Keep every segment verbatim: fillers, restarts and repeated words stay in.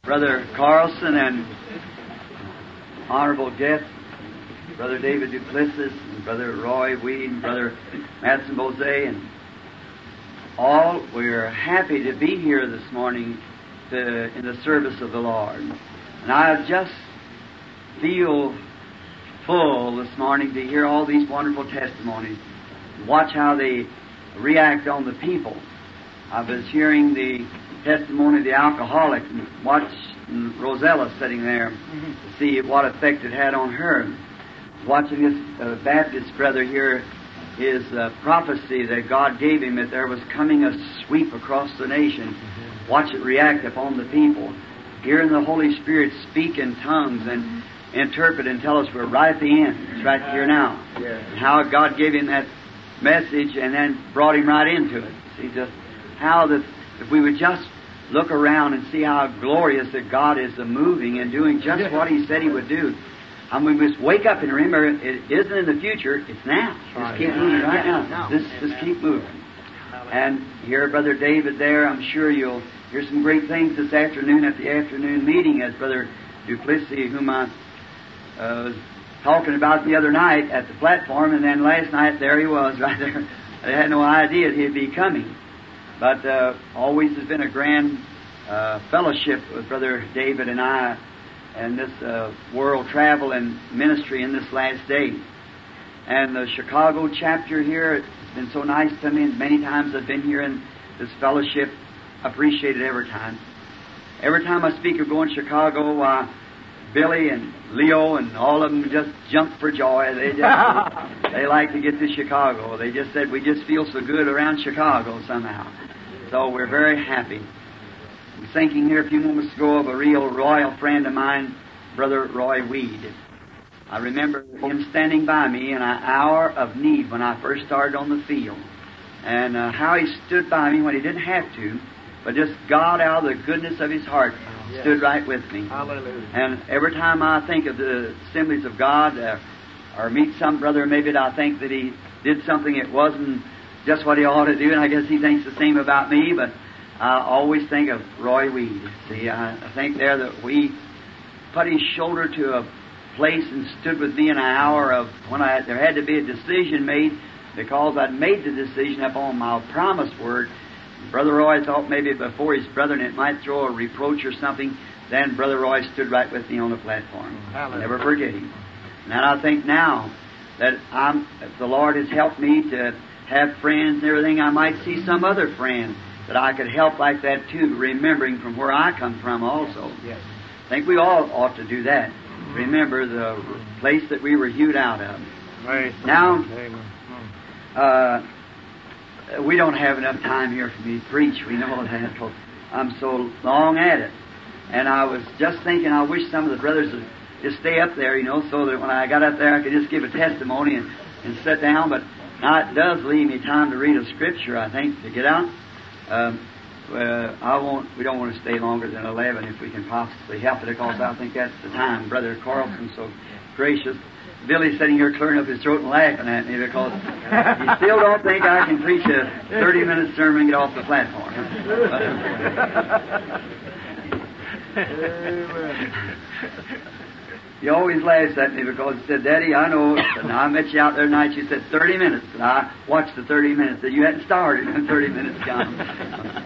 Brother Carlson and honorable guest, Brother David Duplessis and Brother Roy Weed and Brother Madsen Bose, and all, we're happy to be here this morning to, in the service of the Lord. And I just feel full this morning to hear all these wonderful testimonies. Watch how they react on the people. I was hearing the testimony of the alcoholic and watched Rosella sitting there mm-hmm. to see what effect it had on her. Watching this uh, Baptist brother here, his uh, prophecy that God gave him that there was coming a sweep across the nation. Mm-hmm. Watch it react upon the people. Hearing the Holy Spirit speak in tongues and mm-hmm. interpret and tell us we're right at the end. It's right here now. Yeah. And how God gave him that message and then brought him right into it. See, just how that if we would just look around and see how glorious that God is moving and doing just what He said He would do. And we must wake up and remember it isn't in the future, it's now. Just keep moving right now. Just, just keep moving. And here, Brother David there, I'm sure you'll hear some great things this afternoon at the afternoon meeting as Brother Duplessis, whom I uh, was talking about the other night at the platform, and then last night there he was right there. I had no idea he'd be coming. But uh, always has been a grand uh, fellowship with Brother David and I and this uh, world travel and ministry in this last day. And the Chicago chapter here, it's been so nice to me, and many times I've been here in this fellowship. I appreciate it every time. Every time I speak of going to Chicago, uh, Billy and Leo and all of them just jump for joy. They just they like to get to Chicago. They just said, we just feel so good around Chicago somehow. So we're very happy. I was thinking here a few moments ago of a real royal friend of mine, Brother Roy Weed. I remember him standing by me in an hour of need when I first started on the field. And uh, how he stood by me when he didn't have to, but just God out of the goodness of His heart yes. stood right with me. Hallelujah. And every time I think of the assemblies of God uh, or meet some brother maybe that I think that he did something it wasn't just what he ought to do, and I guess he thinks the same about me, but I always think of Roy Weed. See, I, I think there that we put his shoulder to a place and stood with me in an hour of when I there had to be a decision made because I'd made the decision upon my promised word. Brother Roy thought maybe before his brethren it might throw a reproach or something. Then Brother Roy stood right with me on the platform. Hallelujah. Never forget him. And I think now that I'm, if the Lord has helped me to have friends and everything, I might see some other friend that I could help like that too, remembering from where I come from also. Yes. I think we all ought to do that. Remember the place that we were hewed out of. Right. Now, uh, we don't have enough time here for me to preach. We know that. I'm so long at it. And I was just thinking, I wish some of the brothers would just stay up there, you know, so that when I got up there I could just give a testimony and, and sit down. But now it does leave me time to read a scripture, I think, to get out. Um, uh, I won't. We don't want to stay longer than eleven if we can possibly help it, because I think that's the time. Brother Carlson's so gracious. Billy's sitting here clearing up his throat and laughing at me because he still don't think I can preach a thirty-minute sermon and get off the platform. He always laughs at me because he said, Daddy, I know, and I met you out there tonight, you said thirty minutes, and I watched the thirty minutes, that you hadn't started in thirty minutes gone.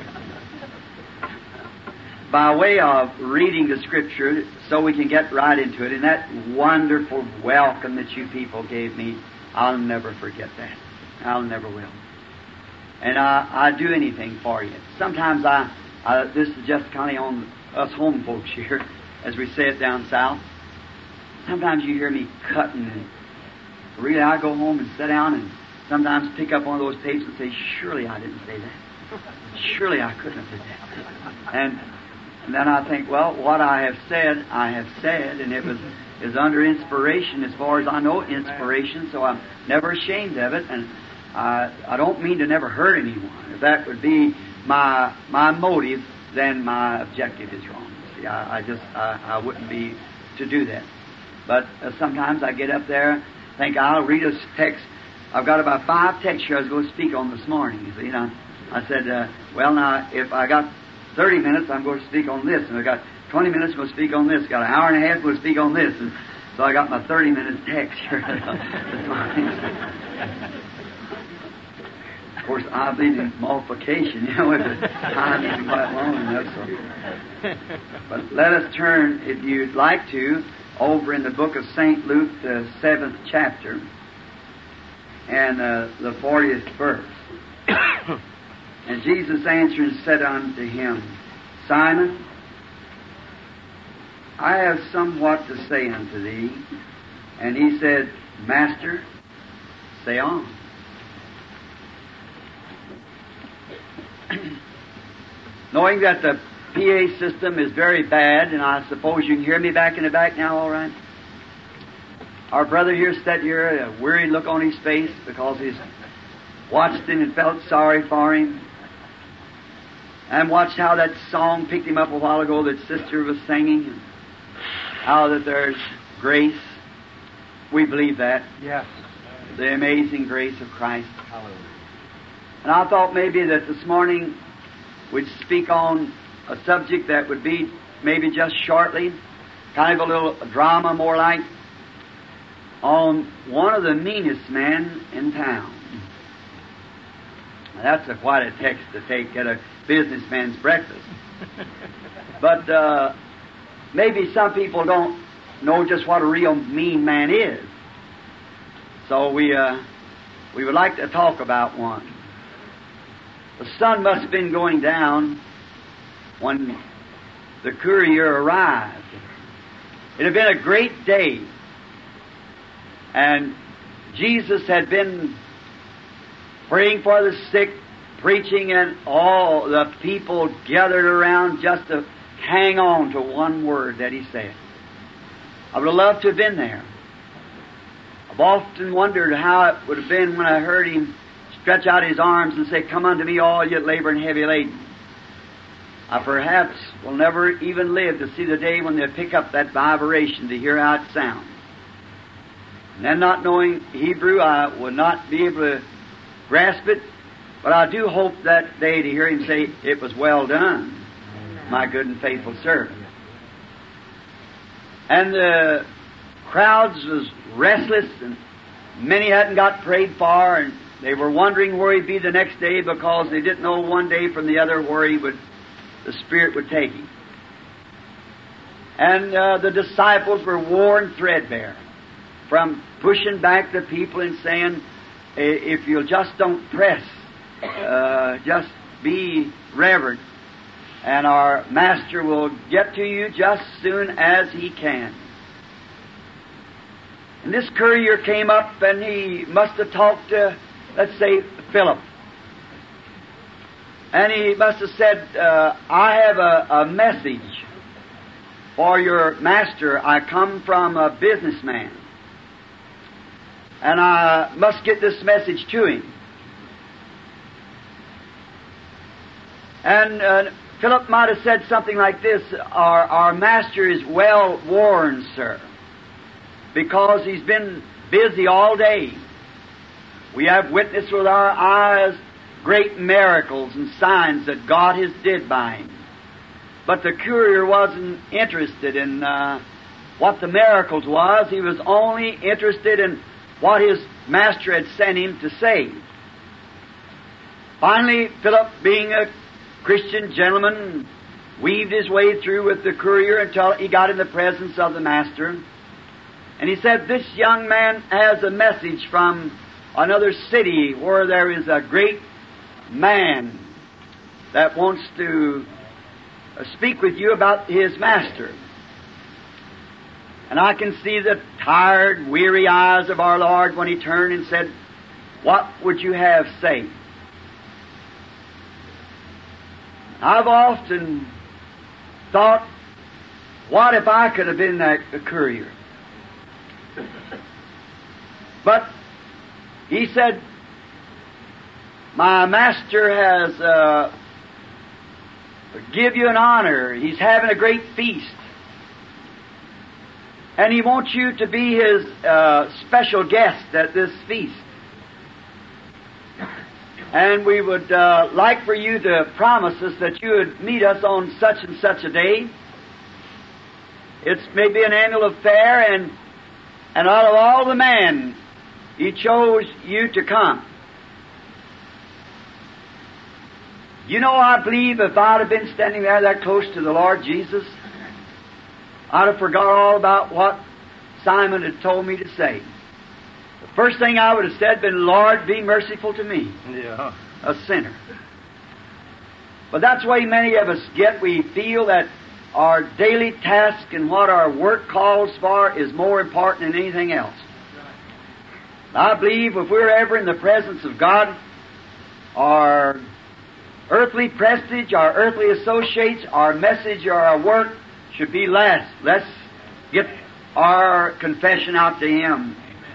By way of reading the Scripture, so we can get right into it, and that wonderful welcome that you people gave me, I'll never forget that. I'll never will. And I, I do anything for you. Sometimes I, I, this is just kind of on us home folks here, as we say it down south. Sometimes you hear me cutting, and really I go home and sit down and sometimes pick up one of those tapes and say, surely I didn't say that. Surely I couldn't have said that. And, and then I think, well, what I have said, I have said, and it was is under inspiration as far as I know inspiration, so I'm never ashamed of it, and I, I don't mean to never hurt anyone. If that would be my my motive, then my objective is wrong. See, I, I just, I, I wouldn't be to do that. But uh, sometimes I get up there, think I'll read a text. I've got about five texts here I was going to speak on this morning. You see, you know, I said, uh, well, now, if I got thirty minutes, I'm going to speak on this. And I got twenty minutes, I'm going to speak on this. Got an hour and a half, I'm going to speak on this. And so I got my thirty minute text here. Of course, I believe in multiplication, you know, if the time isn't quite long enough. So. But let us turn, if you'd like to, over in the book of Saint Luke, the seventh chapter, and uh, the fortieth verse. And Jesus answered and said unto him, Simon, I have somewhat to say unto thee. And he said, Master, say on. Knowing that the P A system is very bad, and I suppose you can hear me back in the back now, all right? Our brother here sat here, a weary look on his face because he's watched him and felt sorry for him. And watched how that song picked him up a while ago that Sister was singing. How that there's grace. We believe that. Yes. The amazing grace of Christ. Hallelujah. And I thought maybe that this morning we'd speak on a subject that would be maybe just shortly, kind of a little drama more like, on one of the meanest men in town. Now, that's a, quite a text to take at a businessman's breakfast. But uh, maybe some people don't know just what a real mean man is. So we uh, we would like to talk about one. The sun must have been going down when the courier arrived. It had been a great day, and Jesus had been praying for the sick, preaching, and all the people gathered around just to hang on to one word that he said. I would have loved to have been there. I've often wondered how it would have been when I heard him stretch out his arms and say, Come unto me, all ye labor and heavy laden. I perhaps will never even live to see the day when they pick up that vibration to hear how it sounds. And then, not knowing Hebrew, I would not be able to grasp it, but I do hope that day to hear him say, It was well done, my good and faithful servant. And the crowds was restless, and many hadn't got prayed for, and they were wondering where he'd be the next day because they didn't know one day from the other where he would, the Spirit would take him. And uh, the disciples were worn threadbare from pushing back the people and saying, if you'll just don't press, uh, just be reverent, and our Master will get to you just soon as he can. And this courier came up, and he must have talked to, let's say, Philip. And he must have said, uh, I have a, a message for your master. I come from a businessman, and I must get this message to him. And uh, Philip might have said something like this, our, our master is well worn, sir, because he's been busy all day. We have witnessed with our eyes great miracles and signs that God has did by him. But the courier wasn't interested in uh, what the miracles was. He was only interested in what his master had sent him to say. Finally, Philip, being a Christian gentleman, weaved his way through with the courier until he got in the presence of the master. And he said, this young man has a message from another city where there is a great man that wants to speak with you about his master. And I can see the tired, weary eyes of our Lord when he turned and said, what would you have say? I've often thought, what if I could have been that courier? But he said, my master has uh, give you an honor. He's having a great feast. And he wants you to be his uh, special guest at this feast. And we would uh, like for you to promise us that you would meet us on such and such a day. It's maybe an annual affair, and and out of all the men, He chose you to come. You know, I believe if I'd have been standing there that close to the Lord Jesus, I'd have forgot all about what Simon had told me to say. The first thing I would have said been, Lord, be merciful to me, Yeah. a sinner. But that's the way many of us get. We feel that our daily task and what our work calls for is more important than anything else. I believe if we're ever in the presence of God, our earthly prestige, our earthly associates, our message or our work should be less. Let's get our confession out to Him.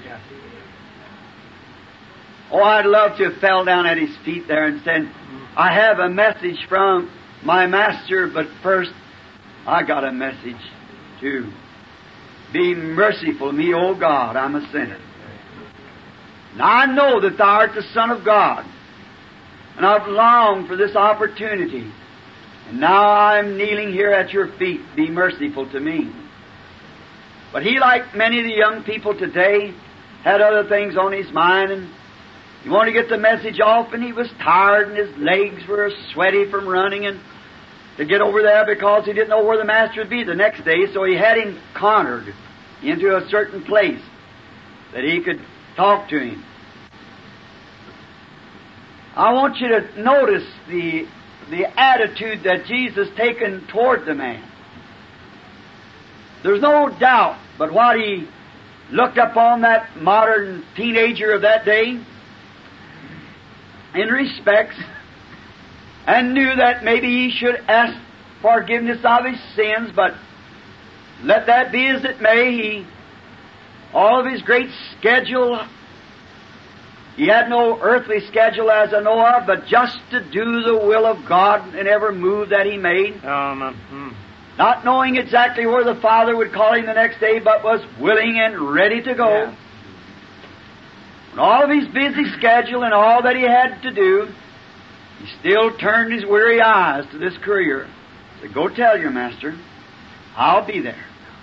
Oh, I'd love to have fell down at His feet there and said, I have a message from my Master, but first I got a message too. Be merciful to me, O God, I'm a sinner. Now I know that Thou art the Son of God, and I've longed for this opportunity. And now I'm kneeling here at Your feet. Be merciful to me. But he, like many of the young people today, had other things on his mind, and he wanted to get the message off, and he was tired, and his legs were sweaty from running, and to get over there because he didn't know where the Master would be the next day, so he had him cornered into a certain place that he could talk to him. I want you to notice the the attitude that Jesus taken toward the man. There's no doubt but what he looked upon that modern teenager of that day in respects, and knew that maybe he should ask forgiveness of his sins, but let that be as it may, he, all of his great schedule, he had no earthly schedule as I know of, but just to do the will of God in every move that he made. Um, hmm. Not knowing exactly where the Father would call him the next day, but was willing and ready to go. Yeah. And all of his busy schedule and all that he had to do, he still turned his weary eyes to this courier. He said, go tell your Master, I'll be there.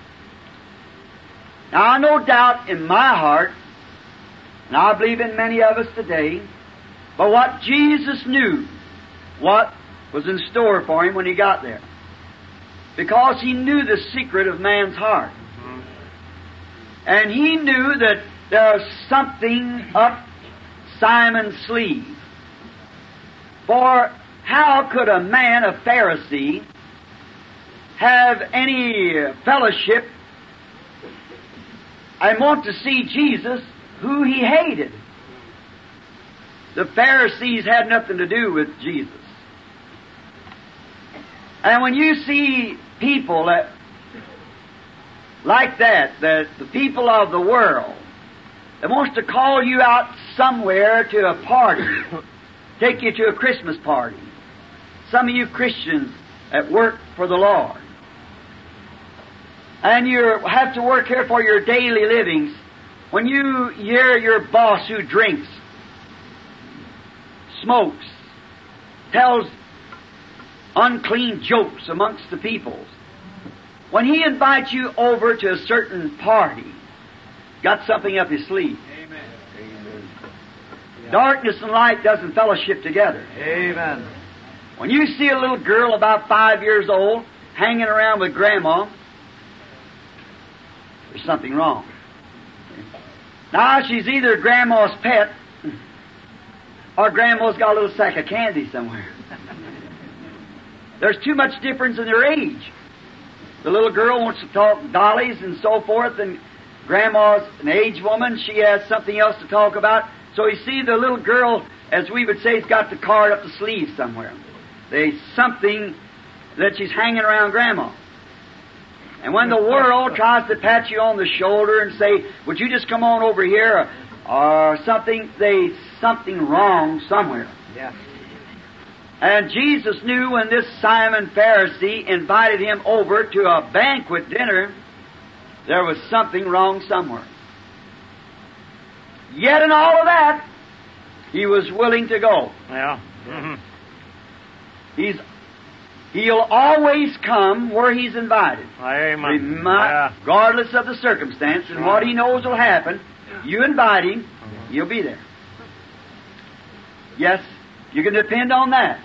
Now, no doubt in my heart, and I believe in many of us today, but what Jesus knew, what was in store for him when he got there. Because he knew the secret of man's heart. Mm-hmm. And he knew that there was something up Simon's sleeve. For how could a man, a Pharisee, have any fellowship and want to see Jesus, who he hated? The Pharisees had nothing to do with Jesus. And when you see people that, like that, that the people of the world, that wants to call you out somewhere to a party, take you to a Christmas party. Some of you Christians that work for the Lord, and you have to work here for your daily livings. When you hear your boss who drinks, smokes, tells unclean jokes amongst the people, when he invites you over to a certain party, got something up his sleeve. Amen. Amen. Darkness and light doesn't fellowship together. Amen. When you see a little girl about five years old hanging around with Grandma, there's something wrong. Now, she's either Grandma's pet or Grandma's got a little sack of candy somewhere. There's too much difference in their age. The little girl wants to talk dollies and so forth, and Grandma's an aged woman. She has something else to talk about. So you see, the little girl, as we would say, has got the card up the sleeve somewhere. There's something that she's hanging around Grandma. And when the world tries to pat you on the shoulder and say, would you just come on over here, or, or something, there's something wrong somewhere. Yeah. And Jesus knew when this Simon Pharisee invited him over to a banquet dinner, there was something wrong somewhere. Yet in all of that, He was willing to go. Yeah. Mm-hmm. He's, he'll always come where he's invited. Amen. Remi- Yeah. Regardless of the circumstance and what he knows will happen, you invite him, he'll be there. Yes, you can depend on that.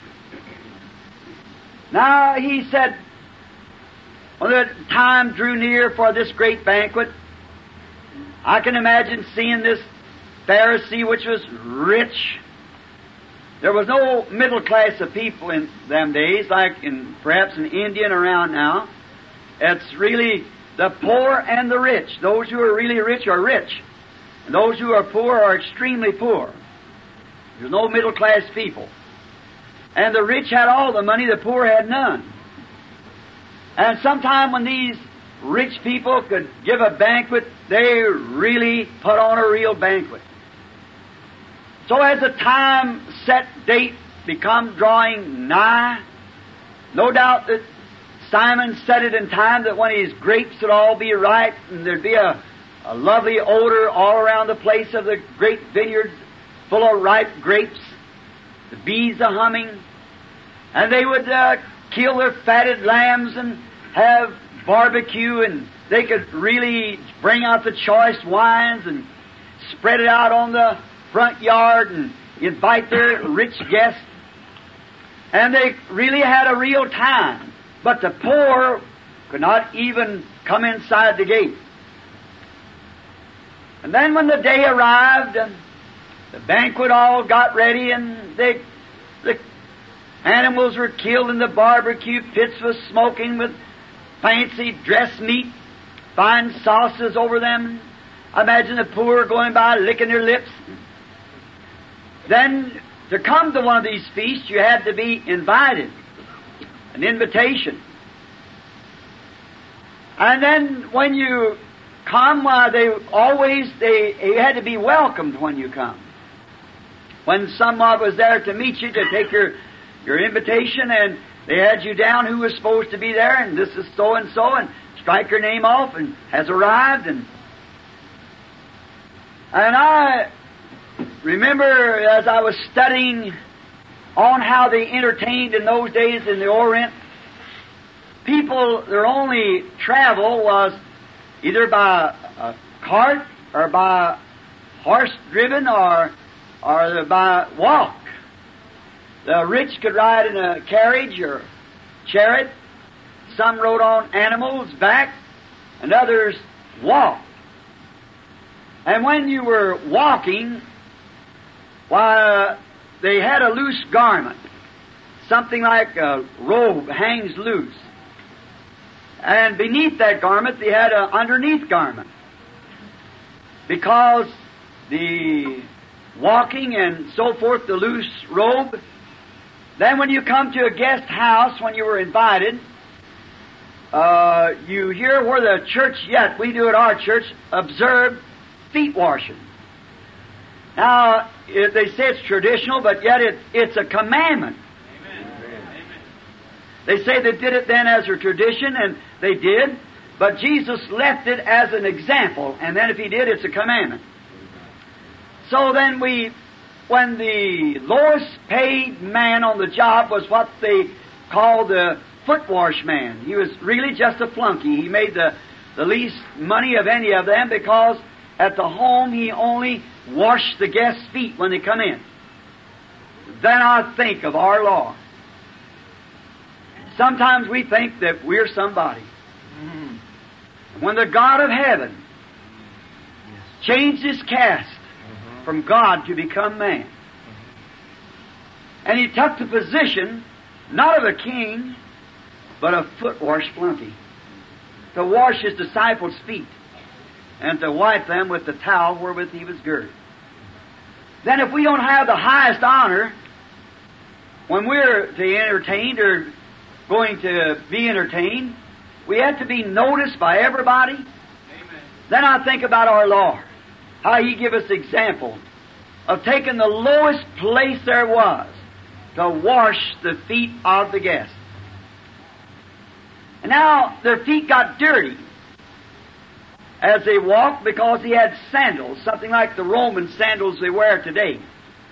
Now, he said, when the time drew near for this great banquet, I can imagine seeing this Pharisee which was rich. There was no middle class of people in them days, like in perhaps in India and around now. It's really the poor and the rich. Those who are really rich are rich, and those who are poor are extremely poor. There's no middle class people. And the rich had all the money, the poor had none. And sometime when these rich people could give a banquet, they really put on a real banquet. So as the time set date become drawing nigh, no doubt that Simon set it in time that when his grapes would all be ripe and there'd be a, a lovely odor all around the place of the great vineyards full of ripe grapes, the bees a humming, and they would uh, kill their fatted lambs and have barbecue, and they could really bring out the choice wines and spread it out on the front yard and invite their rich guests. And they really had a real time. But the poor could not even come inside the gate. And then when the day arrived, and the banquet all got ready, and they, the animals were killed, and the barbecue pits was smoking with fancy dressed meat, fine sauces over them. I imagine the poor going by licking their lips. Then, to come to one of these feasts, you had to be invited. An invitation. And then, when you come, uh, they always, they, you had to be welcomed when you come. When someone was there to meet you, to take your, your invitation, and they had you down who was supposed to be there, and this is so-and-so, and strike your name off, and has arrived, and and I remember as I was studying on how they entertained in those days in the Orient, people, their only travel was either by a cart or by horse-driven or, or by walk. The rich could ride in a carriage or chariot. Some rode on animals' back, and others walked. And when you were walking, why, they had a loose garment, something like a robe hangs loose. And beneath that garment, they had an underneath garment. Because the walking and so forth, the loose robe, then when you come to a guest house, when you were invited, uh, you hear where the church yet, we do at our church, observe feet washing. Now, it, they say it's traditional, but yet it, it's a commandment. Amen. They say they did it then as a tradition, and they did, but Jesus left it as an example, and then if He did, it's a commandment. So then we, when the lowest paid man on the job was what they called the foot wash man. He was really just a flunky. He made the, the least money of any of them because at the home he only washed the guests' feet when they come in. Then I think of our Lord. Sometimes we think that we're somebody. Mm-hmm. When the God of heaven yes. changed His caste mm-hmm. from God to become man, mm-hmm. and He took the position not of a king, but a foot wash flunky, to wash His disciples' feet and to wipe them with the towel wherewith He was girded. Then if we don't have the highest honor when we're to be entertained or going to be entertained, we have to be noticed by everybody. Amen. Then I think about our Lord, how He gave us example of taking the lowest place there was to wash the feet of the guests. And now their feet got dirty as they walked because He had sandals, something like the Roman sandals they wear today.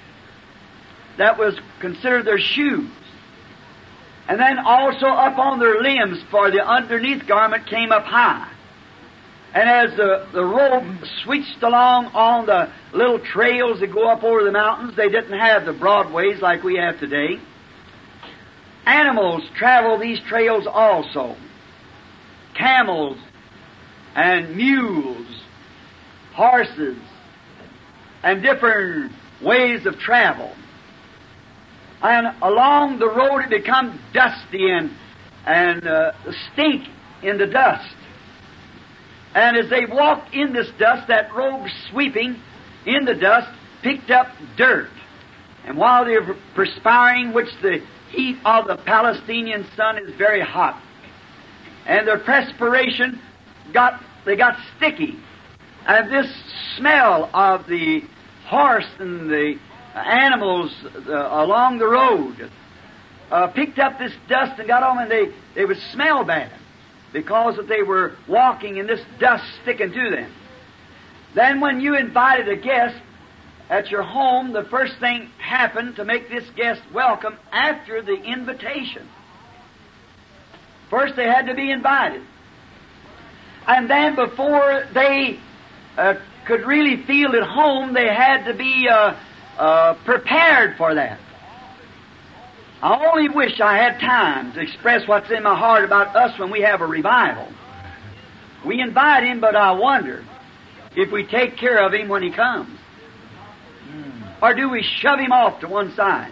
that was considered their shoes. And then also up on their limbs, for the underneath garment came up high. And as the, the rope switched along on the little trails that go up over the mountains, they didn't have the broad ways like we have today. Animals travel these trails also. Camels and mules, horses, and different ways of travel. And along the road it becomes dusty and, and uh, stink in the dust. And as they walked in this dust, that robe sweeping in the dust picked up dirt. And while they were perspiring, which the heat of the Palestinian sun is very hot, and their perspiration got, they got sticky. And this smell of the horse and the animals uh, along the road uh, picked up this dust and got on, and they, they would smell bad, because that they were walking in this dust sticking to them. Then when you invited a guest at your home, the first thing happened to make this guest welcome after the invitation. First they had to be invited. And then before they uh, could really feel at home, they had to be uh, uh, prepared for that. I only wish I had time to express what's in my heart about us when we have a revival. We invite Him, but I wonder if we take care of Him when He comes. Or do we shove Him off to one side?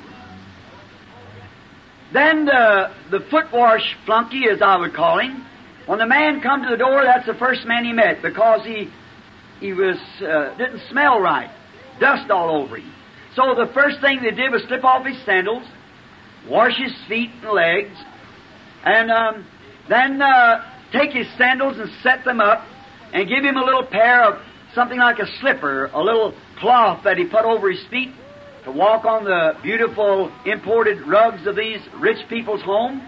Then the, the foot wash flunky, as I would call him, when the man come to the door, that's the first man he met, because he he was uh, didn't smell right, dust all over him. So the first thing they did was slip off his sandals, wash his feet and legs, and um, then uh, take his sandals and set them up, and give him a little pair of something like a slipper, a little cloth that he put over his feet to walk on the beautiful imported rugs of these rich people's home.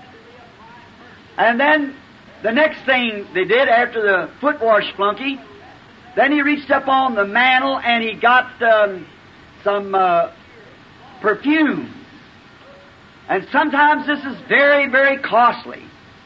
And then the next thing they did after the foot wash flunky, then he reached up on the mantle and he got um, some uh, perfume. And sometimes this is very, very costly.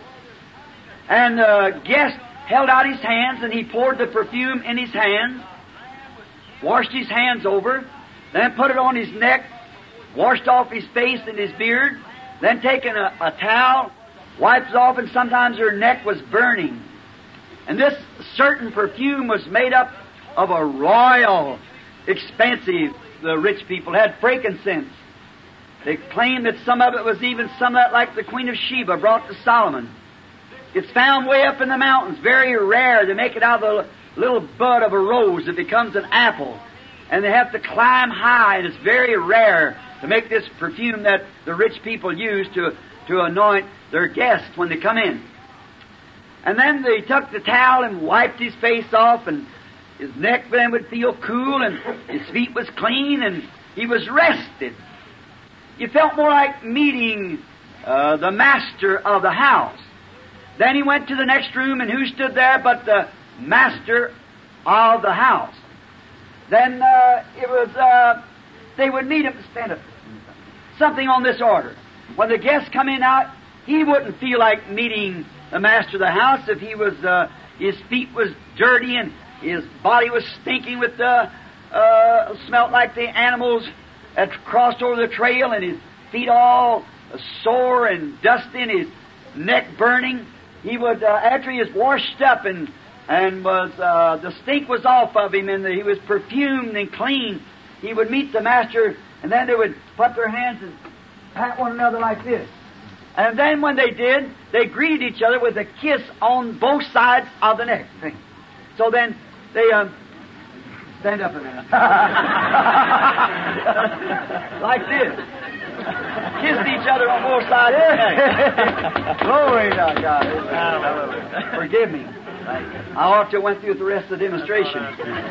And the guest held out his hands and he poured the perfume in his hands, washed his hands over, then put it on his neck, washed off his face and his beard, then taking a, a towel, wiped it off, and sometimes her neck was burning. And this certain perfume was made up of a royal, expensive, the rich people had frankincense. They claimed that some of it was even some of it like the Queen of Sheba brought to Solomon. It's found way up in the mountains, very rare. They make it out of the little bud of a rose that becomes an apple. And they have to climb high, and it's very rare to make this perfume that the rich people use to, to anoint their guests when they come in. And then they took the towel and wiped his face off, and his neck then would feel cool, and his feet was clean, and he was rested. You felt more like meeting uh, the master of the house. Then he went to the next room, and who stood there but the master of the house? Then uh, it was, uh, they would meet him, stand up, something on this order. When the guests come in out, he wouldn't feel like meeting the master of the house if he was, uh, his feet was dirty and his body was stinking with the, uh, smelt like the animals that crossed over the trail, and his feet all sore and dusty and his neck burning. He would, uh, after he was washed up and and was uh, the stink was off of him, and he was perfumed and clean, he would meet the master, and then they would put their hands and pat one another like this. And then when they did, they greeted each other with a kiss on both sides of the neck. So then they um, stand up a minute, like this. Kissed each other on both sides of the neck. Glory to God. Forgive me. I ought to have went through the rest of the demonstration.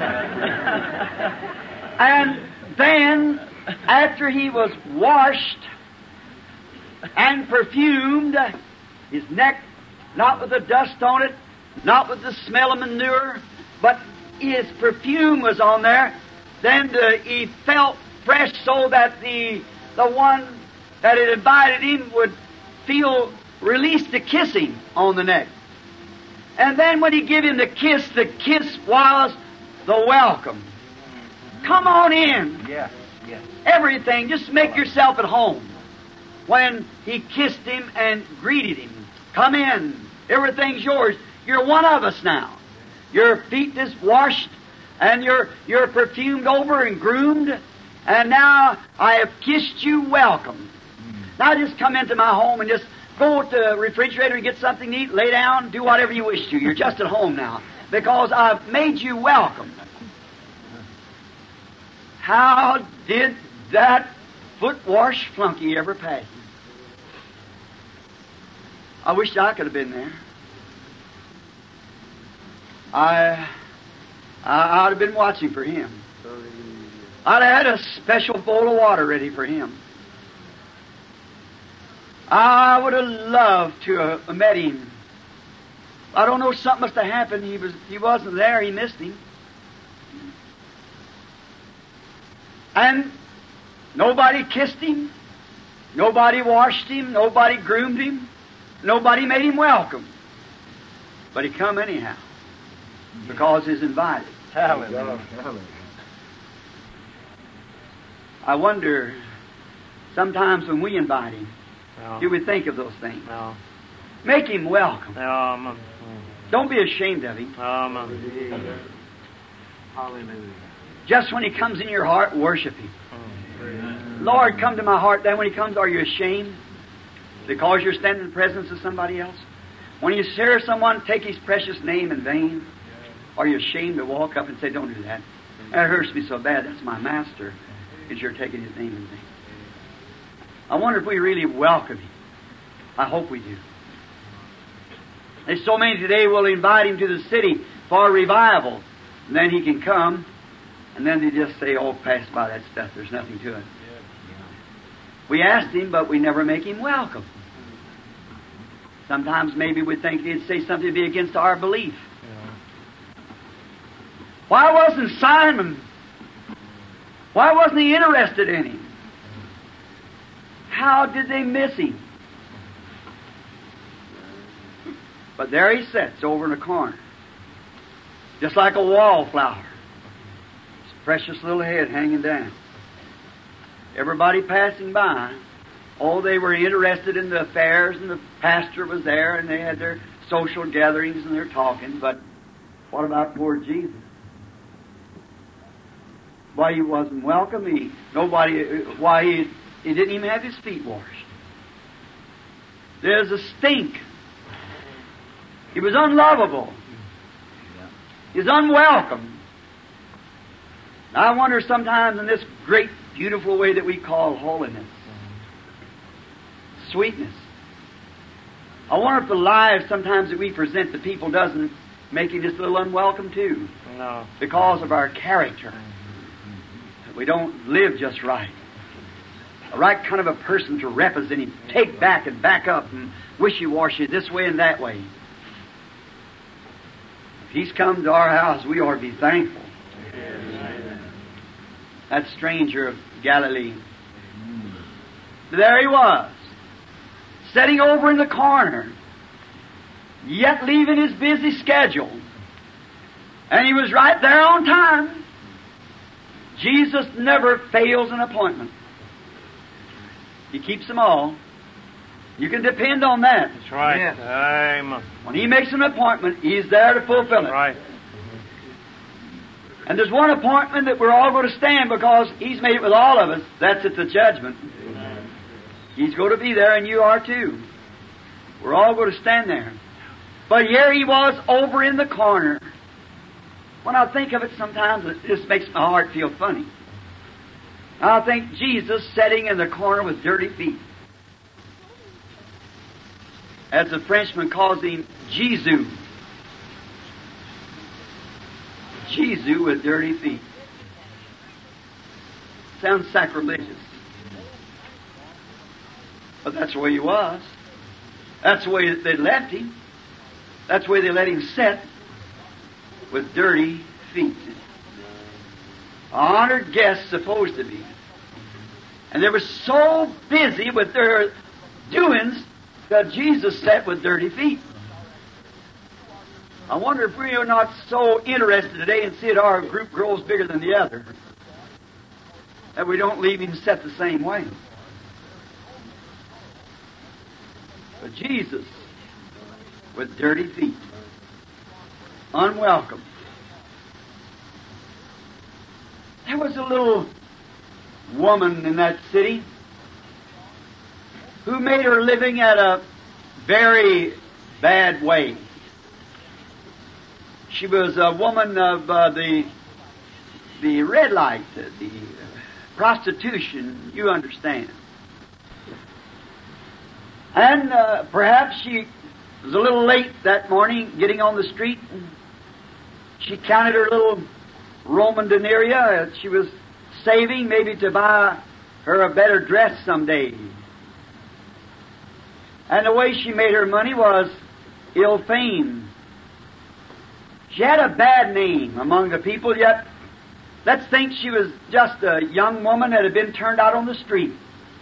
And then, after he was washed and perfumed, his neck, not with the dust on it, not with the smell of manure, but his perfume was on there, then the, he felt fresh, so that the the one that had invited him would feel released to kiss him on the neck. And then when he gave him the kiss, the kiss was the welcome. Come on in. Yes, yes. Everything, just make yourself at home. When he kissed him and greeted him, come in. Everything's yours. You're one of us now. Your feet is washed, and you're you're perfumed over and groomed, and now I have kissed you welcome. Mm. Now just come into my home and just go to the refrigerator and get something to eat, lay down, do whatever you wish to. You're just at home now, because I've made you welcome. How did that foot wash flunky ever pass? I wish I could have been there. I, I, I'd have been watching for him. I'd have had a special bowl of water ready for him. I would have loved to have met him. I don't know, something must have happened. He was, he wasn't there. He missed him. And nobody kissed him. Nobody washed him. Nobody groomed him. Nobody made him welcome. But he come anyhow, because he's invited. Hallelujah. I wonder, sometimes when we invite him, No. do we think of those things? No. Make him welcome. Um, Don't be ashamed of him. um, Hallelujah. Just when he comes in your heart, worship him. Lord, come to my heart. Then when he comes, are you ashamed because you're standing in the presence of somebody else? When you hear someone take his precious name in vain, are you ashamed to walk up and say, don't do that? That hurts me so bad. That's my master, because you're taking his name in vain. I wonder if we really welcome him. I hope we do. There's so many today will invite him to the city for a revival. And then he can come, and then they just say, oh, pass by that stuff. There's nothing to it. We asked him, but we never make him welcome. Sometimes maybe we think he'd say something to be against our belief. Why wasn't Simon? Why wasn't he interested in him? How did they miss him? But there he sits over in a corner, just like a wallflower. His precious little head hanging down. Everybody passing by, oh, they were interested in the affairs, and the pastor was there, and they had their social gatherings and their talking. But what about poor Jesus? Why he wasn't welcome? He nobody. Why he he didn't even have his feet washed. There's a stink. He was unlovable. He's unwelcome. I wonder sometimes in this great, beautiful way that we call holiness, sweetness. I wonder if the lives sometimes that we present to people doesn't make it just a little unwelcome too. No. Because of our character. We don't live just right. A right kind of a person to represent him. Take back and back up and wishy-washy this way and that way. If he's come to our house, we ought to be thankful. That stranger of Galilee. There he was, sitting over in the corner, yet leaving his busy schedule. And he was right there on time. Jesus never fails an appointment. He keeps them all. You can depend on that. That's right. Yes. Amen. When he makes an appointment, he's there to fulfill it. Right. And there's one appointment that we're all going to stand because he's made it with all of us. That's at the judgment. Amen. He's going to be there, and you are too. We're all going to stand there. But here he was over in the corner. When I think of it, sometimes it just makes my heart feel funny. I think Jesus sitting in the corner with dirty feet. As the Frenchman calls him, Jesus. Jesus with dirty feet. Sounds sacrilegious. But that's the way he was. That's the way they left him. That's the way they let him sit with dirty feet. A honored guest supposed to be. And they were so busy with their doings that Jesus sat with dirty feet. I wonder if we are not so interested today in seeing our group grows bigger than the other, that we don't leave him set the same way. But Jesus, with dirty feet, unwelcome. There was a little woman in that city who made her living at a very bad way. She was a woman of uh, the the red light, uh, the uh, prostitution, you understand. And uh, perhaps she was a little late that morning getting on the street, and she counted her little Roman denarii that she was saving maybe to buy her a better dress someday. And the way she made her money was ill fame. She had a bad name among the people, yet let's think she was just a young woman that had been turned out on the street.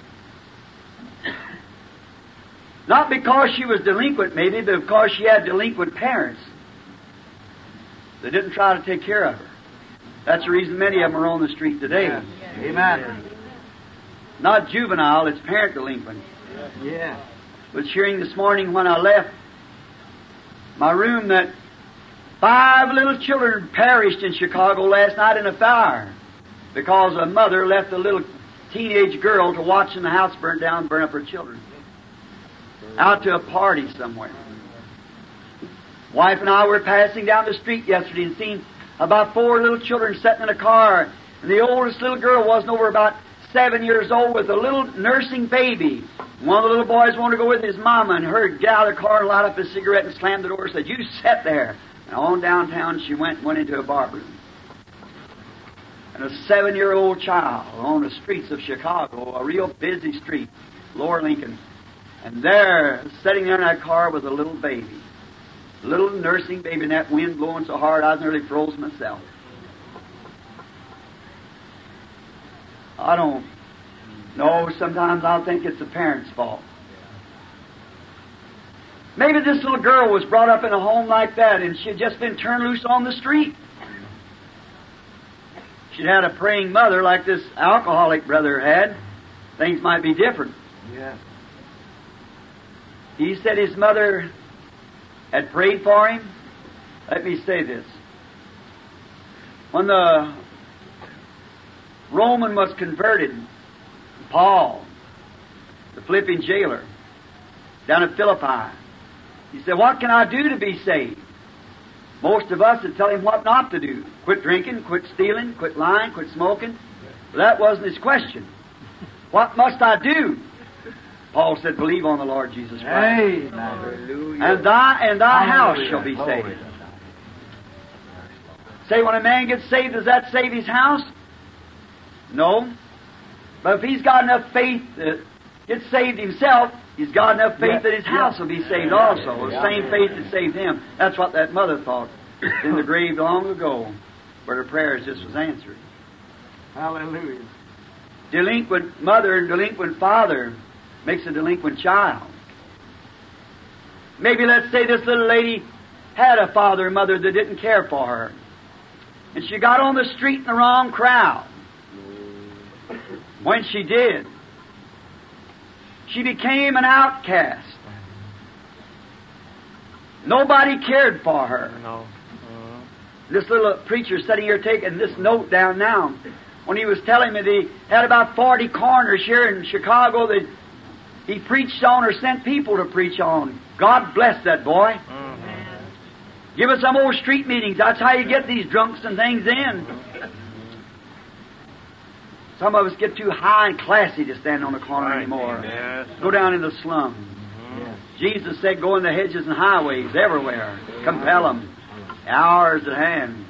Not because she was delinquent, maybe, but because she had delinquent parents. They didn't try to take care of her. That's the reason many of them are on the street today. Yeah. Amen. Not juvenile, it's parent delinquent. Yeah. But hearing this morning when I left my room that five little children perished in Chicago last night in a fire because a mother left a little teenage girl to watch in the house burn down and burn up her children. Out to a party somewhere. Wife and I were passing down the street yesterday and seen about four little children sitting in a car. And the oldest little girl wasn't over about seven years old with a little nursing baby. One of the little boys wanted to go with his mama and heard her get out of the car and light up his cigarette and slam the door and said, "You sit there." And on downtown she went and went into a bar room. And a seven-year-old child on the streets of Chicago, a real busy street, Lower Lincoln. And there, sitting there in that car with a little baby. A little nursing baby, and that wind blowing so hard I was nearly froze myself. I don't know. Sometimes I'll think it's the parents' fault. Maybe this little girl was brought up in a home like that, and she had just been turned loose on the street. She'd had a praying mother like this alcoholic brother had. Things might be different. Yeah. He said his mother had prayed for him. Let me say this. When the Roman was converted, Paul, the Philippian jailer, down at Philippi, he said, "What can I do to be saved?" Most of us would tell him what not to do. Quit drinking, quit stealing, quit lying, quit smoking. But that wasn't his question. What must I do? Paul said, "Believe on the Lord Jesus Christ. Amen. And thy and thy house shall be saved." Say, when a man gets saved, does that save his house? No. But if he's got enough faith to get saved himself, he's got enough faith that his house will be saved also. The same faith that saved him. That's what that mother thought in the grave long ago, where her prayers just was answered. Hallelujah. Delinquent mother and delinquent father makes a delinquent child. Maybe let's say this little lady had a father and mother that didn't care for her. And she got on the street in the wrong crowd. When she did, she became an outcast. Nobody cared for her. No. Uh, This little preacher sitting here taking this note down now, when he was telling me that he had about forty corners here in Chicago that he preached on or sent people to preach on. God bless that boy. mm-hmm. Give us some old street meetings. That's how you get these drunks and things in. Some of us get too high and classy to stand on the corner Right. anymore. Yes. Go down in the slum. Mm-hmm. Jesus said, "Go in the hedges and highways everywhere. Compel them. The hour is at hand."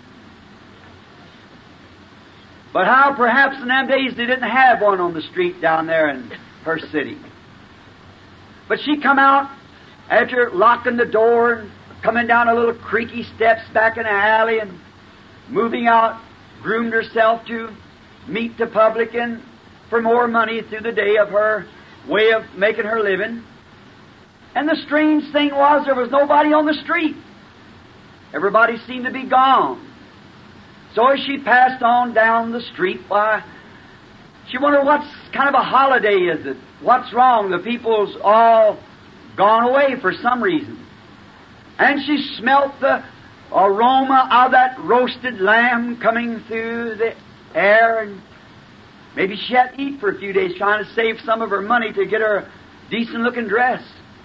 But how perhaps in them days they didn't have one on the street down there in her city. But she come out after locking the door and coming down a little creaky steps back in the alley and moving out, groomed herself to meet the publican, for more money through the day of her way of making her living. And the strange thing was there was nobody on the street. Everybody seemed to be gone. So as she passed on down the street, why, she wondered what kind of a holiday is it? What's wrong? The people's all gone away for some reason. And she smelt the aroma of that roasted lamb coming through the air, and maybe she hadn't eaten for a few days, trying to save some of her money to get her a decent-looking dress.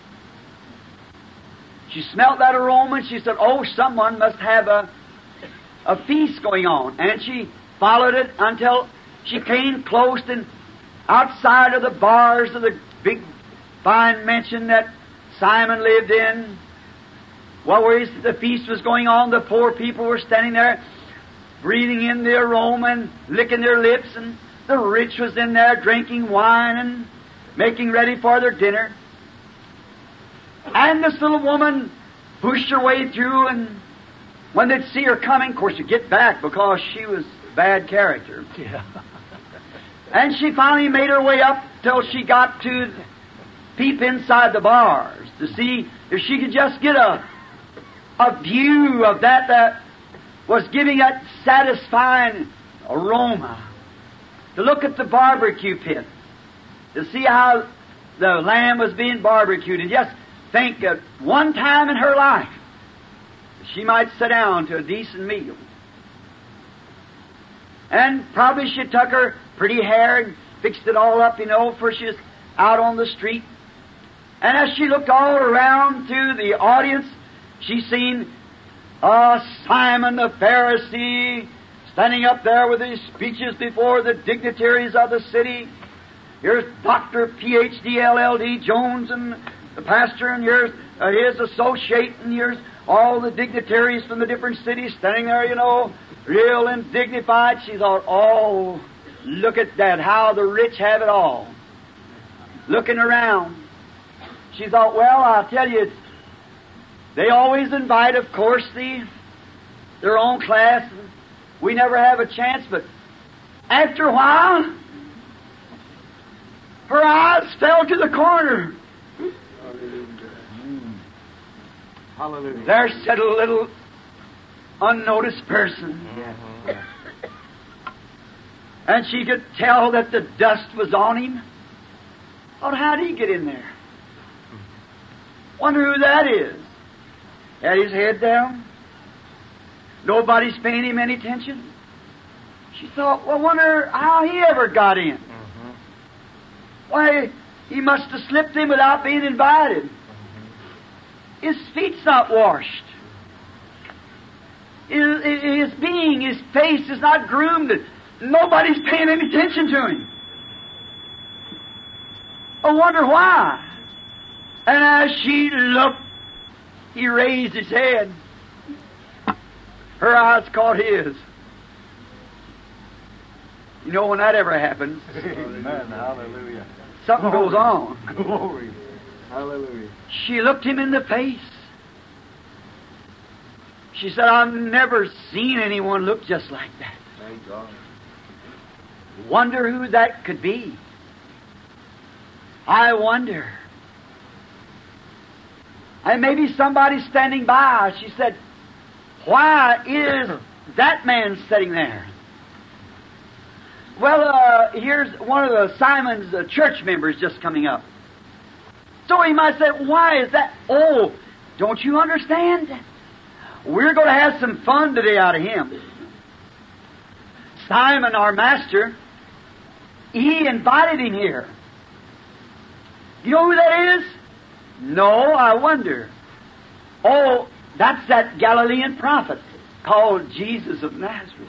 She smelt that aroma, and she said, oh, someone must have a, a feast going on. And she followed it until she came close and outside of the bars of the big, fine mansion that Simon lived in. Well, where the feast was going on, the poor people were standing there, breathing in the aroma and licking their lips, and the rich was in there drinking wine and making ready for their dinner. And this little woman pushed her way through, and when they'd see her coming, of course, she'd get back because she was bad character. Yeah. And she finally made her way up till she got to peep inside the bars to see if she could just get a a view of that that was giving that satisfying aroma. To look at the barbecue pit, to see how the lamb was being barbecued, and just think that one time in her life she might sit down to a decent meal. And probably she took her pretty hair and fixed it all up, you know, for she was out on the street. And as she looked all around to the audience, she seen uh, Simon the Pharisee standing up there with his speeches before the dignitaries of the city. Here's Doctor P H D L L D Jones and the pastor, and here's uh, his associate, and here's all the dignitaries from the different cities standing there, you know, real and dignified. She thought, oh, look at that, how the rich have it all. Looking around, she thought, well, I'll tell you, it's, they always invite, of course, the their own class. We never have a chance, but after a while, her eyes fell to the corner. Hallelujah. There sat a little unnoticed person. Yeah. And she could tell that the dust was on him. Thought, how did he get in there? Wonder who that is. Had his head down. Nobody's paying him any attention. She thought, well, wonder how he ever got in. Mm-hmm. Why, he must have slipped in without being invited. Mm-hmm. His feet's not washed. His, his being, his face is not groomed. Nobody's paying any attention to him. I wonder why. And as she looked, he raised his head. Her eyes caught his. You know, when that ever happens, Amen. Hallelujah. something goes on. Glory. Hallelujah. She looked him in the face. She said, I've never seen anyone look just like that. Thank God. Wonder who that could be. I wonder. And maybe somebody standing by. She said, why is that man sitting there? Well, uh, here's one of the Simon's uh, church members just coming up. So he might say, why is that? Oh, don't you understand? We're going to have some fun today out of him. Simon, our master, he invited him here. You know who that is? No, I wonder. Oh, that's that Galilean prophet called Jesus of Nazareth.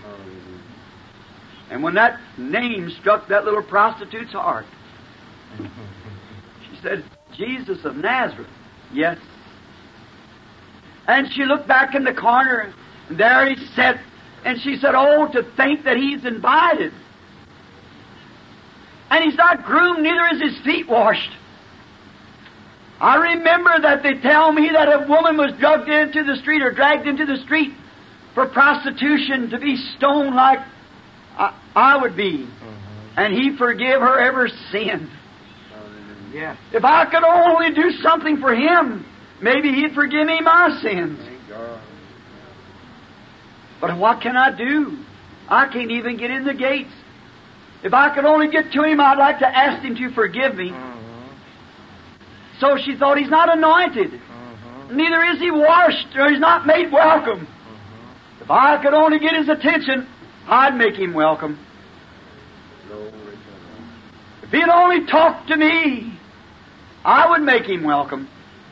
And when that name struck that little prostitute's heart, she said, Jesus of Nazareth. Yes. And she looked back in the corner, and there he sat, and she said, oh, to think that he's invited. And he's not groomed, neither is his feet washed. I remember that they tell me that a woman was drugged into the street or dragged into the street for prostitution to be stoned like I, I would be. Mm-hmm. and He forgive her every sin. Yeah. If I could only do something for Him, maybe He'd forgive me my sins. But what can I do? I can't even get in the gates. If I could only get to Him, I'd like to ask Him to forgive me. Mm-hmm. So she thought, He's not anointed. Mm-hmm. Neither is He washed, or He's not made welcome. Mm-hmm. If I could only get His attention, I'd make Him welcome. If He'd only talk to me, I would make Him welcome.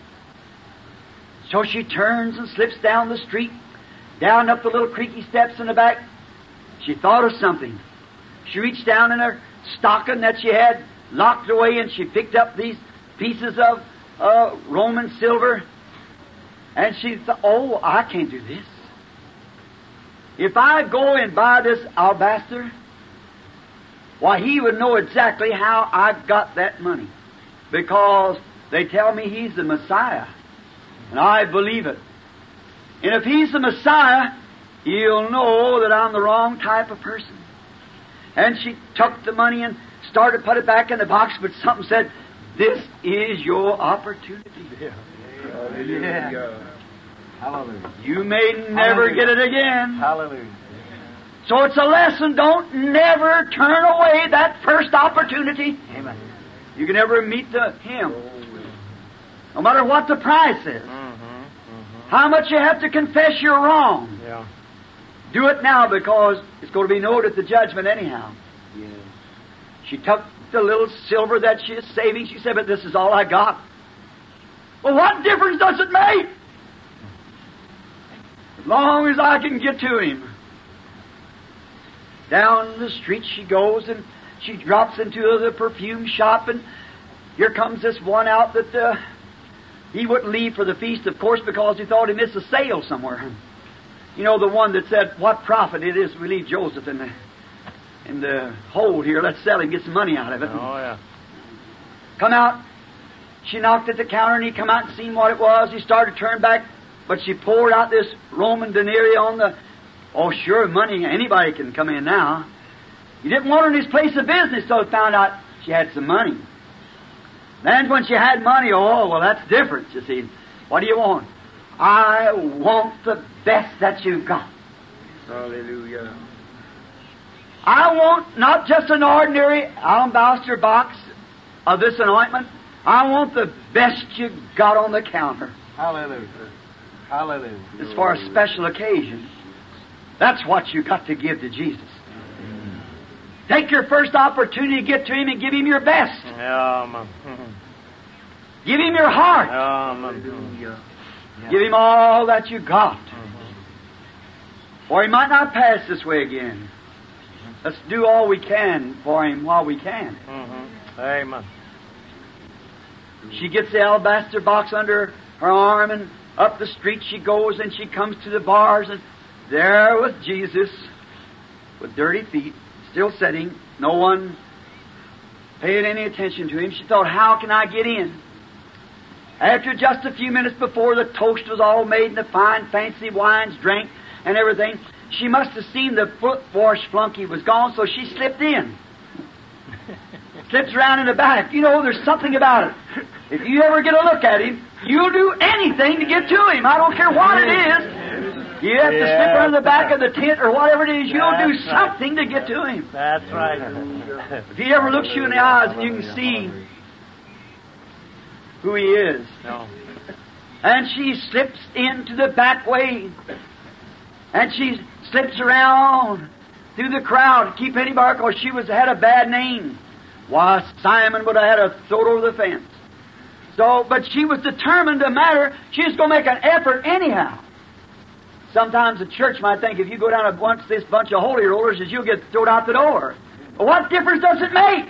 So she turns and slips down the street, down up the little creaky steps in the back. She thought of something. She reached down in her stocking that she had locked away, and she picked up these pieces of uh, Roman silver. And she thought, oh, I can't do this. If I go and buy this alabaster, why, He would know exactly how I got that money. Because they tell me He's the Messiah. And I believe it. And if He's the Messiah, He'll know that I'm the wrong type of person. And she took the money and started to put it back in the box, but something said, this is your opportunity. Yeah. Hallelujah. Hallelujah. You may never Hallelujah. get it again. Hallelujah. So it's a lesson. Don't never turn away that first opportunity. Amen. You can never meet the Him. No matter what the price is. Mm-hmm. Mm-hmm. How much you have to confess you're wrong. Yeah. Do it now, because it's going to be known at the judgment anyhow. Yeah. She took the little silver that she is saving. She said, but this is all I got. Well, what difference does it make? As long as I can get to Him. Down the street she goes, and she drops into the perfume shop, and here comes this one out that uh, he wouldn't leave for the feast, of course, because he thought he missed a sale somewhere. You know, the one that said, what profit it is we leave Joseph in the, in the hold here. Let's sell him, get some money out of it. Oh, yeah. Come out. She knocked at the counter, and he come out and seen what it was. He started to turn back, but she poured out this Roman denarius on the... Oh, sure, money, anybody can come in now. He didn't want her in his place of business, so he found out she had some money. Then when she had money, oh, well, that's different, you see. What do you want? I want the best that you've got. Hallelujah. I want not just an ordinary alabaster box of this anointment. I want the best you've got on the counter. Hallelujah. Hallelujah. It's for a special occasion. That's what you've got to give to Jesus. Take your first opportunity to get to Him and give Him your best. Yeah, man. Give Him your heart. Yeah, man. Give Him all that you got. Or He might not pass this way again. Let's do all we can for Him while we can. Mm-hmm. Amen. She gets the alabaster box under her arm, and up the street she goes, and she comes to the bars, and there was Jesus with dirty feet, still sitting, no one paying any attention to Him. She thought, how can I get in? After just a few minutes before the toast was all made and the fine fancy wines drank and everything, she must have seen the foot wash flunky was gone, so she slipped in. Slips around in the back. You know, there's something about it. If you ever get a look at Him, you'll do anything to get to Him. I don't care what it is. You have to Yeah. slip around the back of the tent or whatever it is, you'll That's do right. something to get to Him. That's right. If He ever looks you in the eyes and you can see who He is. No. And she slips into the back way. And she slips around through the crowd to keep anybody, because she was had a bad name. Why, Simon would have had her thrown over the fence. So, but she was determined to matter. She was going to make an effort anyhow. Sometimes the church might think if you go down amongst this bunch of holy rollers, that you'll get thrown out the door. But what difference does it make?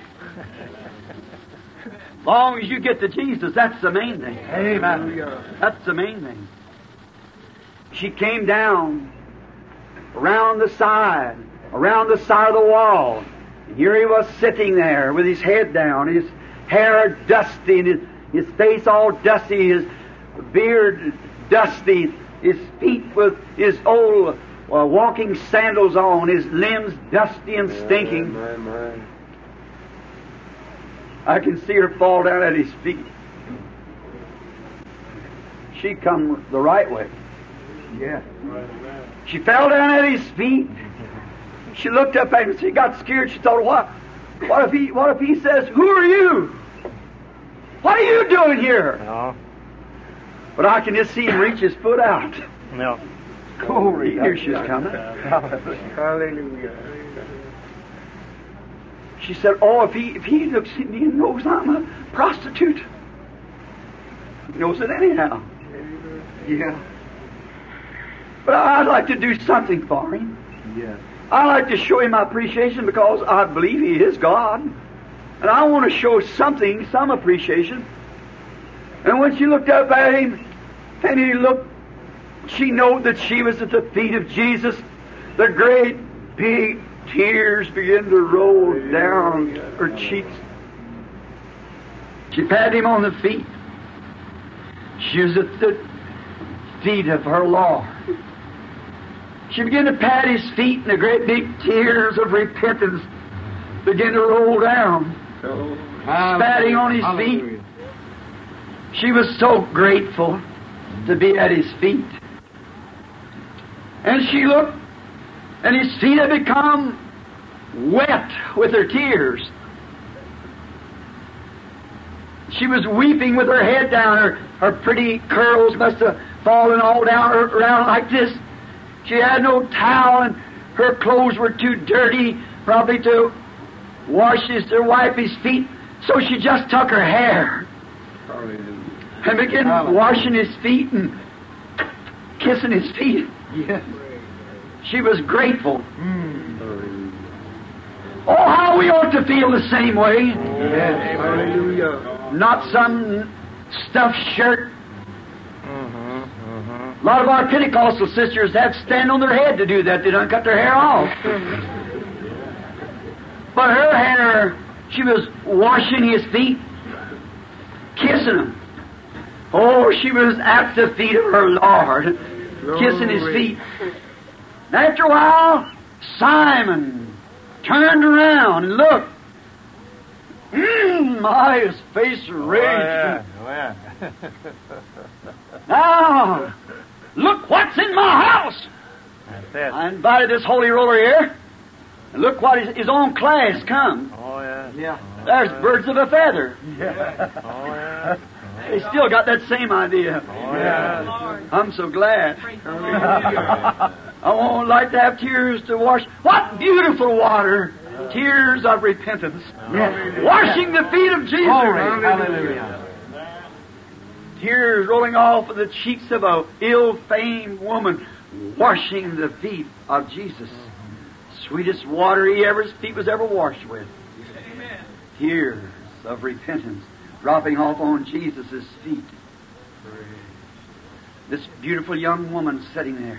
As long as you get to Jesus, that's the main thing. Amen. That's the main thing. She came down around the side, around the side of the wall. And here He was sitting there with His head down, His hair dusty, and His, his face all dusty, His beard dusty, His feet with His old uh, walking sandals on, His limbs dusty and stinking. I can see her fall down at his feet. She come the right way. Yeah. She fell down at his feet. She looked up at him. She got scared. She thought, "What? What if he? What if he says, 'Who are you? What are you doing here?'" No. But I can just see him reach his foot out. No. Glory! Here she's coming. Hallelujah. She said, "Oh, if he if he looks at me and knows I'm a prostitute, he knows it anyhow." Yeah. But I'd like to do something for him. Yeah. I'd like to show him my appreciation because I believe he is God. And I want to show something, some appreciation. And when she looked up at him, and he looked, she knew that she was at the feet of Jesus. The great big tears began to roll down her cheeks. She patted him on the feet. She was at the feet of her Lord. She began to pat his feet, and the great big tears of repentance began to roll down, patting on his feet. She was so grateful to be at his feet. And she looked, and his feet had become wet with her tears. She was weeping with her head down. Her, her pretty curls must have fallen all down her, around like this. She had no towel, and her clothes were too dirty, probably to wash his, to wipe his feet. So she just took her hair and began washing his feet and kissing his feet. Yes. She was grateful. Mm. Oh, how we ought to feel the same way. Yes. Hallelujah. Not some stuffed shirt. A lot of our Pentecostal sisters have to stand on their head to do that. They don't cut their hair off. But her hair, she was washing his feet, kissing them. Oh, she was at the feet of her Lord, kissing his feet. And after a while, Simon turned around and looked. Mmm, my, his face raged. Oh, yeah. Oh, yeah. Now, look what's in my house. That's it. I invited this holy roller here. And look what his, his own class come. Oh, yeah. Yeah. Oh, There's yeah. birds of a feather. Yeah. Oh, yeah. They still got that same idea. Oh, yeah. I'm so glad. I won't like to have tears to wash. What beautiful water! Tears of repentance. Yeah. Washing the feet of Jesus. Hallelujah. Tears rolling off of the cheeks of a ill-famed woman, washing the feet of Jesus. Sweetest water he ever, his feet was ever washed with. Amen. Tears of repentance dropping off on Jesus' feet. This beautiful young woman sitting there.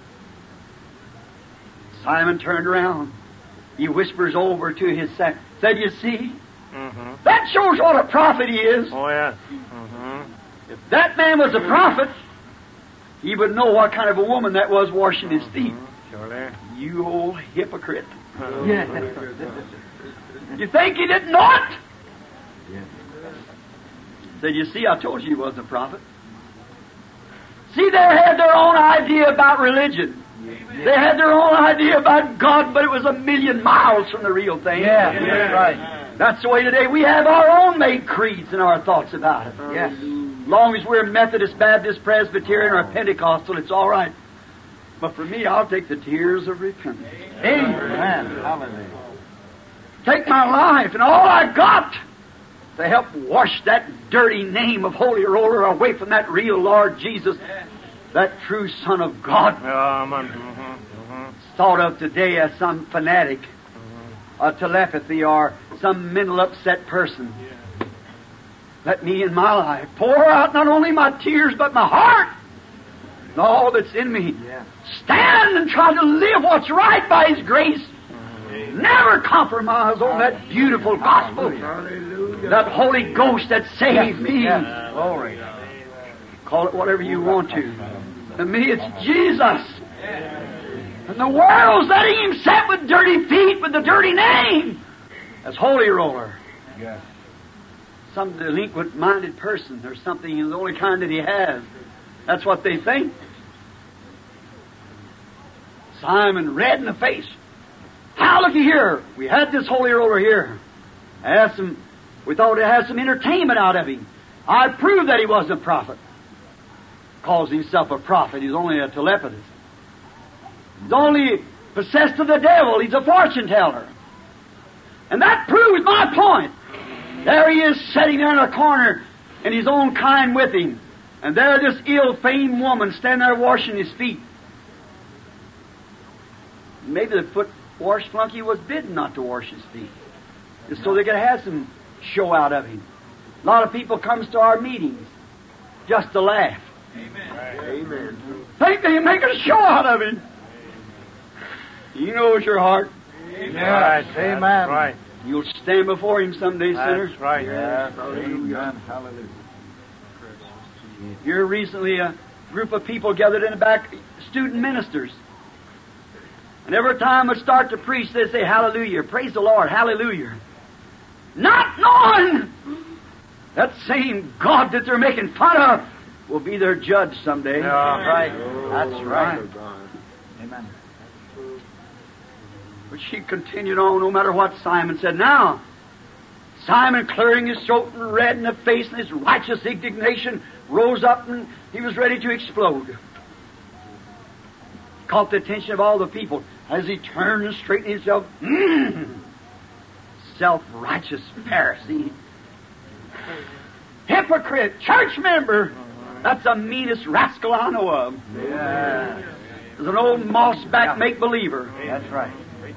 Simon turned around. He whispers over to his second. Said, "You see, Mm-hmm. that shows what a prophet he is. Oh, yeah. Mm-hmm. If that man was a prophet, he would know what kind of a woman that was washing his feet." Surely. You old hypocrite. Yeah. You think he didn't know it? Yeah. Said, "You see, I told you he wasn't a prophet." See, they had their own idea about religion. They had their own idea about God, but it was a million miles from the real thing. Yeah, that's right. That's the way today we have our own made creeds and our thoughts about it. Yes. As long as we're Methodist, Baptist, Presbyterian, or Pentecostal, it's all right. But for me, I'll take the tears of repentance. Amen. Hallelujah. Take my life and all I got to help wash that dirty name of Holy Roller away from that real Lord Jesus, that true Son of God. Amen. Mm-hmm. Mm-hmm. Thought of today as some fanatic, mm-hmm. a telepathy, or some mental upset person. Yeah. Let me in my life pour out not only my tears but my heart and all that's in me. Yeah. Stand and try to live what's right by His grace. Mm-hmm. Never compromise on that beautiful gospel. Hallelujah. That Holy Ghost that saved me. Yes. Glory. Call it whatever you want to. To me, it's Jesus. And the world's letting Him sit with dirty feet with the dirty name as Holy Roller. Yes. some delinquent-minded person or something, the only kind that he has. That's what they think. Simon, red in the face. How, looky here. We had this holy roller here. I asked him, we thought it had some entertainment out of him. I proved that he wasn't a prophet. Calls himself a prophet. He's only a telepathist. He's only possessed of the devil. He's a fortune teller. And that proves my point. There he is sitting there in a corner and his own kind with him. And there this ill-famed woman standing there washing his feet. Maybe the foot wash flunky was bidden not to wash his feet. Just so they could have some show out of him. A lot of people comes to our meetings just to laugh. Amen. Amen. Think they make a show out of him. He knows your heart. Yes. Right. Amen. That's right. You'll stand before him someday, sinner. That's right. Yes. Amen. Hallelujah. Here recently a group of people gathered in the back, student ministers. And every time I start to preach, they say, hallelujah, praise the Lord, hallelujah. Not knowing that same God that they're making fun of will be their judge someday. Yeah, right. That's right. Amen. But she continued on no matter what Simon said. Now, Simon, clearing his throat and red in the face in his righteous indignation, rose up and he was ready to explode. Caught the attention of all the people as he turned and straightened himself. Mm, self-righteous Pharisee. Hypocrite, church member. That's the meanest rascal I know of. Yeah. There's an old moss-back make-believer. That's right.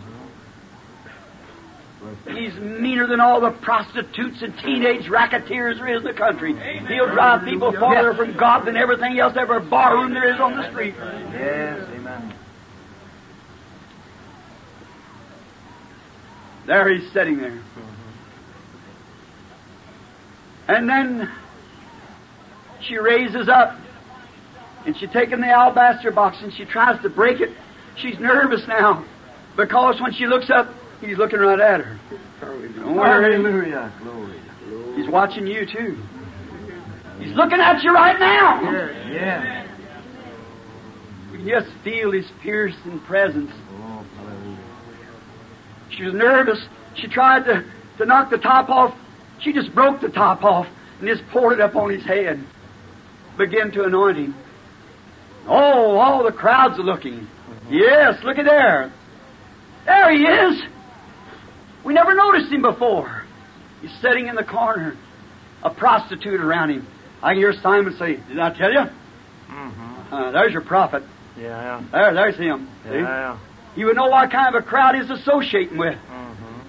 He's meaner than all the prostitutes and teenage racketeers there is in the country. He'll drive people farther from God than everything else, every barroom there is on the street. Yes, amen. There he's sitting there. And then she raises up and she's taking the alabaster box and she tries to break it. She's nervous now because when she looks up, he's looking right at her. Don't worry. Hallelujah. Glory. He's watching you too. He's looking at you right now. Yeah. Yeah. You can just feel his piercing presence. Oh, hallelujah. She was nervous. She tried to, to knock the top off. She just broke the top off and just poured it up on his head. Began to anoint him. Oh, all the crowds are looking. Yes, look at there. There he is. We never noticed him before. He's sitting in the corner. A prostitute around him. I can hear Simon say, did I tell you? Mm-hmm. Uh, there's your prophet. Yeah. There, there's him. See? Yeah. You would know what kind of a crowd he's associating with. Mm-hmm.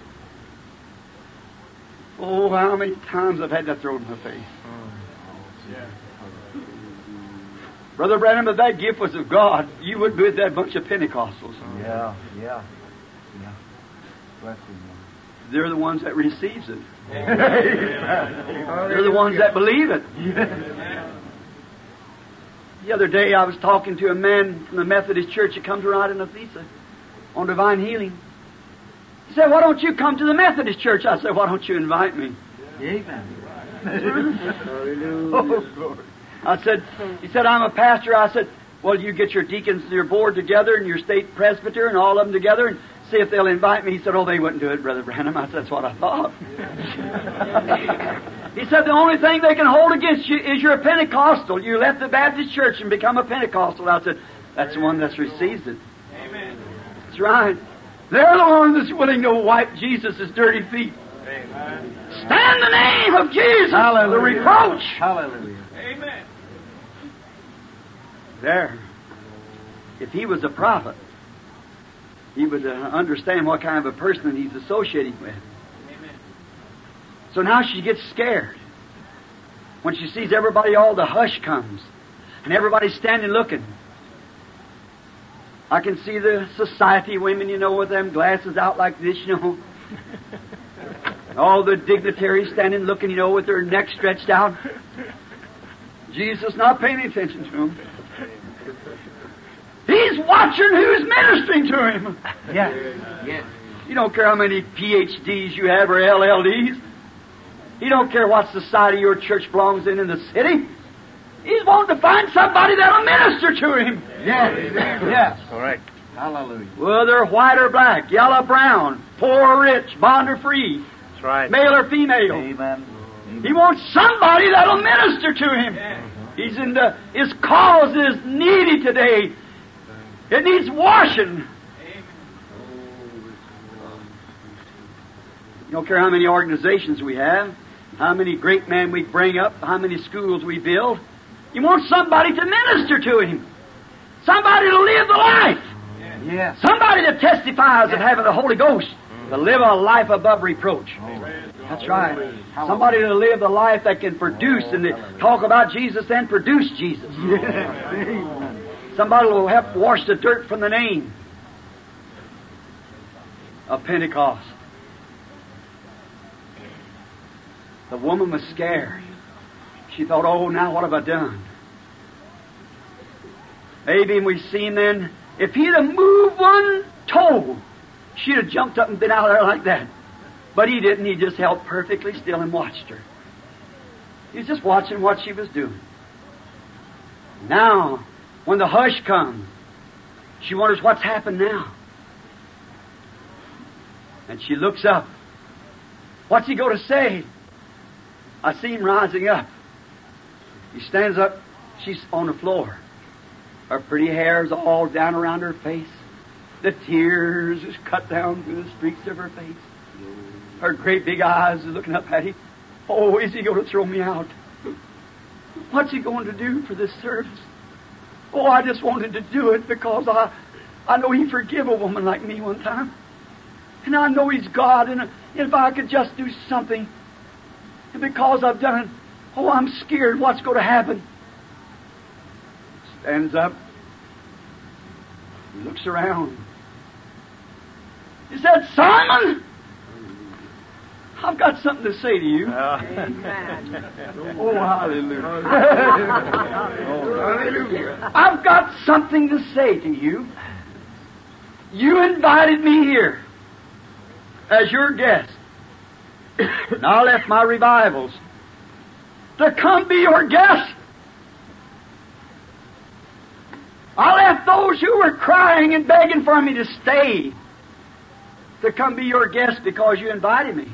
Oh, how many times I've had that thrown in my face. Mm-hmm. Yeah. Brother Branham, if that gift was of God, you wouldn't be with that bunch of Pentecostals. Yeah, yeah, yeah. Bless you, They're the ones that receives it. Lord. They're the ones that believe it. The other day I was talking to a man from the Methodist Church that comes right in Ephesus on divine healing. He said, why don't you come to the Methodist Church? I said, why don't you invite me? Amen. Oh, glory. I said, he said, I'm a pastor. I said, well, you get your deacons and your board together and your state presbyter and all of them together and see if they'll invite me. He said, oh, they wouldn't do it, Brother Branham. I said, that's what I thought. He said, the only thing they can hold against you is you're a Pentecostal. You left the Baptist church and become a Pentecostal. I said, that's the one that's receives it. Amen. That's right. They're the ones that's willing to wipe Jesus' dirty feet. Amen. Stand the name of Jesus. Hallelujah. The reproach. Hallelujah. Amen. There. If he was a prophet, he would uh, understand what kind of a person he's associating with. Amen. So now she gets scared. When she sees everybody, all the hush comes. And everybody's standing looking. I can see the society women, you know, with them glasses out like this, you know. All the dignitaries standing looking, you know, with their necks stretched out. Jesus not paying attention to them. He's watching who's ministering to him. Yes. Yes. You don't care how many P H Ds you have or L L Ds. He don't care what society your church belongs in in the city. He's wanting to find somebody that'll minister to him. Yes. Yes. Correct. Hallelujah. Whether white or black, yellow, brown, poor or rich, bond or free, That's right. male or female. Amen. He wants somebody that'll minister to him. He's in the, his cause is needy today. It needs washing. You don't care how many organizations we have, how many great men we bring up, how many schools we build. You want somebody to minister to him. Somebody to live the life. Yes. Somebody that testifies of having the Holy Ghost. To live a life above reproach. That's right. Somebody to live the life that can produce and talk about Jesus and produce Jesus. Somebody will help wash the dirt from the name of Pentecost. The woman was scared. She thought, oh, now what have I done? Maybe we've seen then, if he'd have moved one toe, she'd have jumped up and been out there like that. But he didn't. He just held perfectly still and watched her. He was just watching what she was doing. Now, when the hush comes, she wonders what's happened now. And she looks up. What's he going to say? I see him rising up. He stands up. She's on the floor. Her pretty hair is all down around her face. The tears is cut down through the streaks of her face. Her great big eyes are looking up at him. Oh, is he going to throw me out? What's he going to do for this service? Oh, I just wanted to do it because I, I know he forgave a woman like me one time. And I know he's God, and if I could just do something, and because I've done it, oh, I'm scared what's going to happen. Stands up. He looks around. He said, Simon, I've got something to say to you. Amen. Oh, hallelujah. Hallelujah. I've got something to say to you. You invited me here as your guest. And I left my revivals to come be your guest. I left those who were crying and begging for me to stay to come be your guest because you invited me.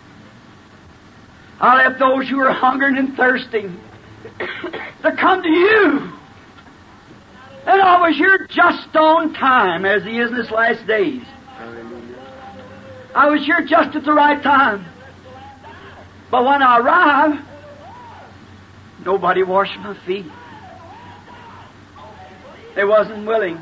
I left those who were hungering and thirsting to come to you. And I was here just on time, as He is in His last days. I was here just at the right time. But when I arrived, nobody washed my feet. They wasn't willing.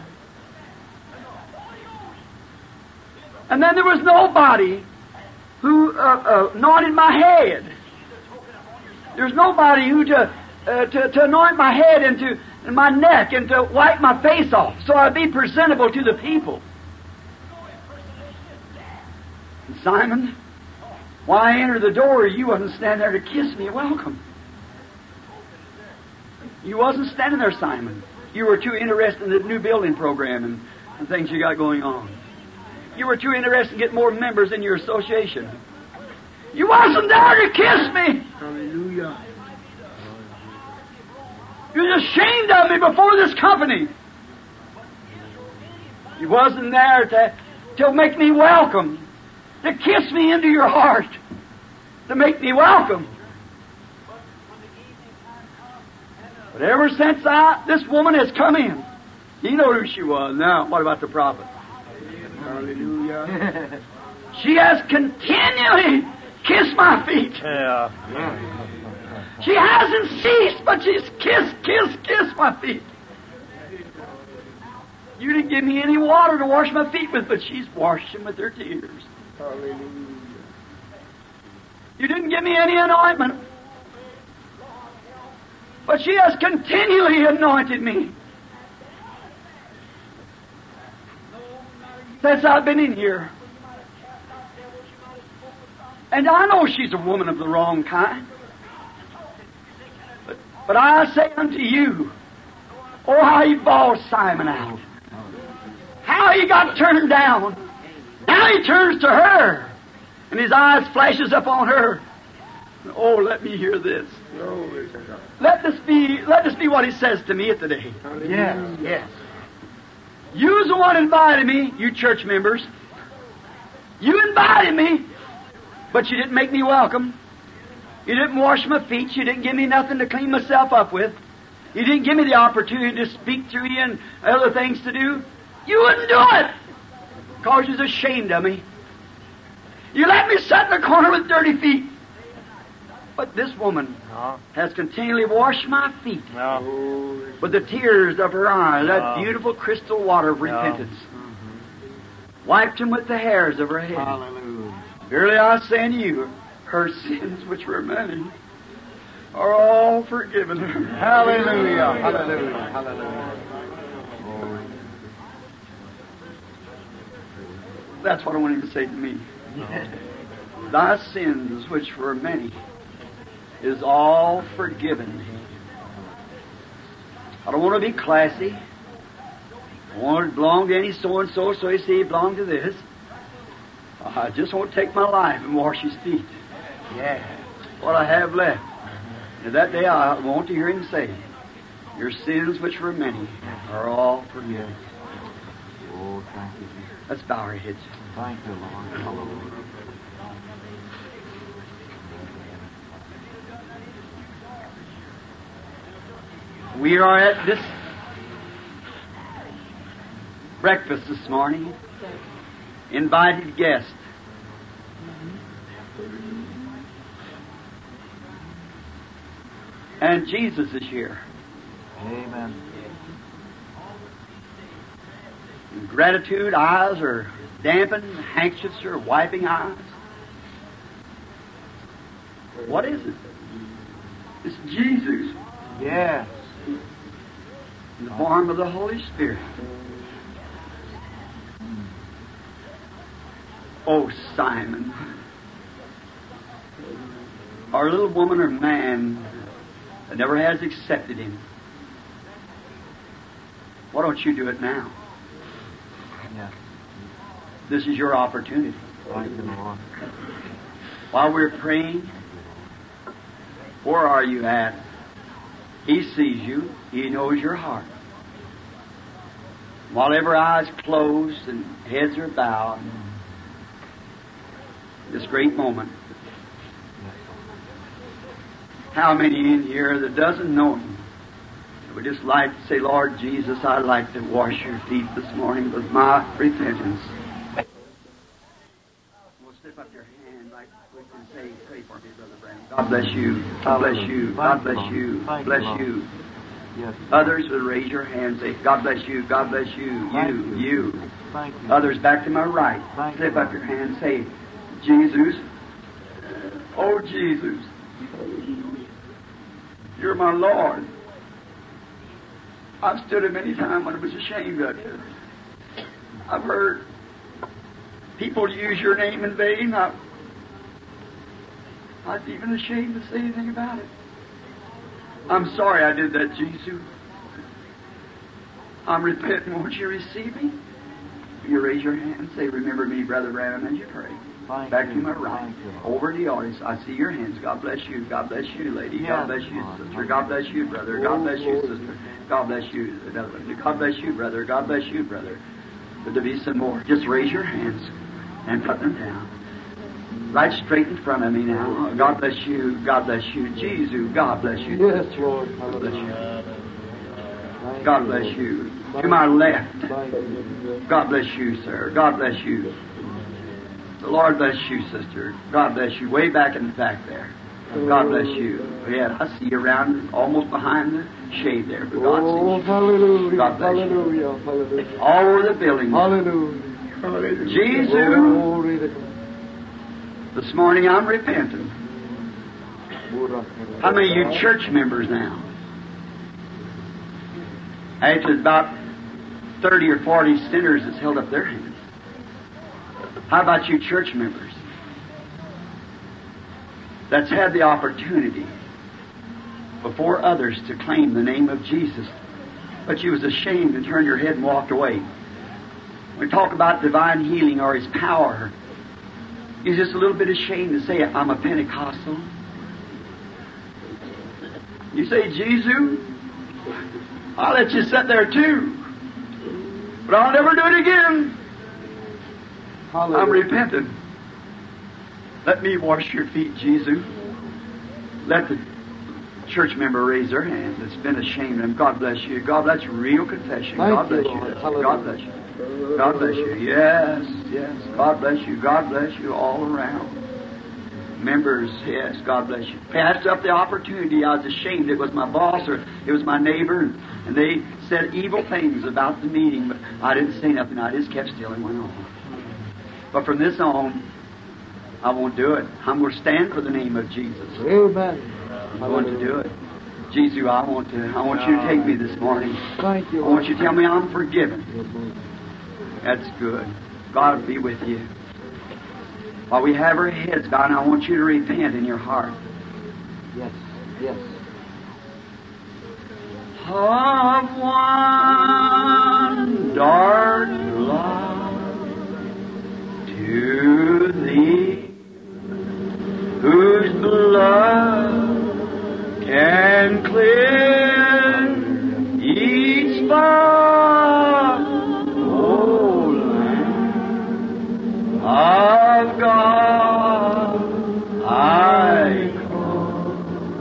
And then there was nobody who uh, uh, anointed my head. There's nobody who to, uh, to to anoint my head and to and my neck and to wipe my face off so I'd be presentable to the people. And Simon, why I entered the door, you wasn't standing there to kiss me welcome. You wasn't standing there, Simon. You were too interested in the new building program and, and things you got going on. You were too interested in getting more members in your association. You wasn't there to kiss me. Hallelujah. You was ashamed of me before this company. You wasn't there to, to make me welcome, to kiss me into your heart, to make me welcome. But ever since I, this woman has come in, you know who she was. Now, what about the prophet? Hallelujah. She has continually kissed my feet. Yeah. She hasn't ceased, but she's kissed, kissed, kissed my feet. You didn't give me any water to wash my feet with, but she's washed them with her tears. Hallelujah. You didn't give me any anointment, but she has continually anointed me. Since I've been in here. And I know she's a woman of the wrong kind. But, but I say unto you, oh, how he bawled Simon out. How he got turned down. Now he turns to her. And his eyes flashes up on her. Oh, let me hear this. Glory to God. Let this be, let this be what He says to me today. Yes, yes. You was the one invited me, you church members. You invited me, but you didn't make me welcome. You didn't wash my feet. You didn't give me nothing to clean myself up with. You didn't give me the opportunity to speak through you and other things to do. You wouldn't do it because you was ashamed of me. You let me sit in the corner with dirty feet. But this woman No. has continually washed my feet No. with the tears of her eyes, that No. beautiful crystal water of repentance. Wiped them with the hairs of her head. Hallelujah. Verily I say unto you, her sins which were many are all forgiven her. Hallelujah. Hallelujah. Hallelujah. Glory. That's what I want him to say to me. Thy sins which were many is all forgiven. I don't want to be classy. I want to belong to any so-and-so, so you see he belonged to this. I just want to take my life and wash his feet. Yes. What I have left. And that day I want to hear him say, your sins which were many are all forgiven. Oh, thank you, Jesus. Let's bow our heads. Thank you, Lord. Hallelujah. We are at this breakfast this morning. Invited guest. And Jesus is here. Amen. In gratitude, eyes are dampened, handkerchiefs are wiping eyes. What is it? It's Jesus Yes. in the form of the Holy Spirit. Oh, Simon. Our little woman or man that never has accepted Him. Why don't you do it now? Yes. This is your opportunity. Thank you, Lord. While we're praying, where are you at? He sees you. He knows your heart. While every eye's closed and heads are bowed, this great moment. How many in here that doesn't know Him would just like to say, Lord Jesus, I'd like to wash your feet this morning with my repentance. We'll slip up your hand like we can say, pray for me, Brother Brandon. God bless you. God bless you. God bless you. Bless you. Yes. Others would raise your hand and say, God bless you. God bless you. Thank You. you. You. Thank you. Others back to my right. Thank Slip you. up your hand and say, Jesus, oh Jesus, you're my Lord. I've stood Him many times when I was ashamed of you. I've heard people use your name in vain. I, I was even ashamed to say anything about it. I'm sorry I did that, Jesus. I'm repenting. Won't you receive me? You raise your hand and say, remember me, Brother Branham, as you pray. Thank Back you. to my right. Thank you. Over the audience. I see your hands. God bless you. God bless you, lady. God Yes, bless you, Lord. sister. God bless you, brother. God bless you, sister. God bless you. Another one. God bless you, brother. God bless you, brother. But there be some more. Just raise your hands and put them down. Right straight in front of me now. God bless you. God bless you. Jesus, God bless you. Yes, Lord. God bless you. Thank God you, bless Lord. you. To my left. Thank you. God bless you, sir. God bless you. The Lord bless you, sister. God bless you. Way back in the back there. God bless you. Yeah, I see you around, almost behind the shade there. But God Oh, sees you. hallelujah. God bless you. Hallelujah. Hallelujah. All over the building. Hallelujah. Jesus, Glory to God. this morning I'm repenting. How many of you church members now? Actually, about thirty or forty sinners that's held up their hands. How about you church members that's had the opportunity before others to claim the name of Jesus, but you was ashamed and turned your head and walked away? When we talk about divine healing or His power, you're just a little bit ashamed to say, I'm a Pentecostal. You say, Jesus, I'll let you sit there too. But I'll never do it again. Hallelujah. I'm repentant. Let me wash your feet, Jesus. Let the church member raise their hand that's been ashamed of them. God bless you. God, that's real confession. Thank God you, bless you. Lord. That's it. Hallelujah. God bless you. God bless you. Yes, yes. God bless you. God bless you all around. Members, yes, God bless you. Passed up the opportunity. I was ashamed. It was my boss or it was my neighbor, and they said evil things about the meeting, but I didn't say nothing. I just kept still and went on. But from this on, I won't do it. I'm going to stand for the name of Jesus. Amen. I'm going to do it. Jesus, I want to. I want you to take me this morning. Thank you, I want Lord. you to tell me I'm forgiven. That's good. God will be with you. While we have our heads bowed, I want you to repent in your heart. Yes, yes. Of one dark love to Thee, whose blood can cleanse each spot, O Lamb of God, I come,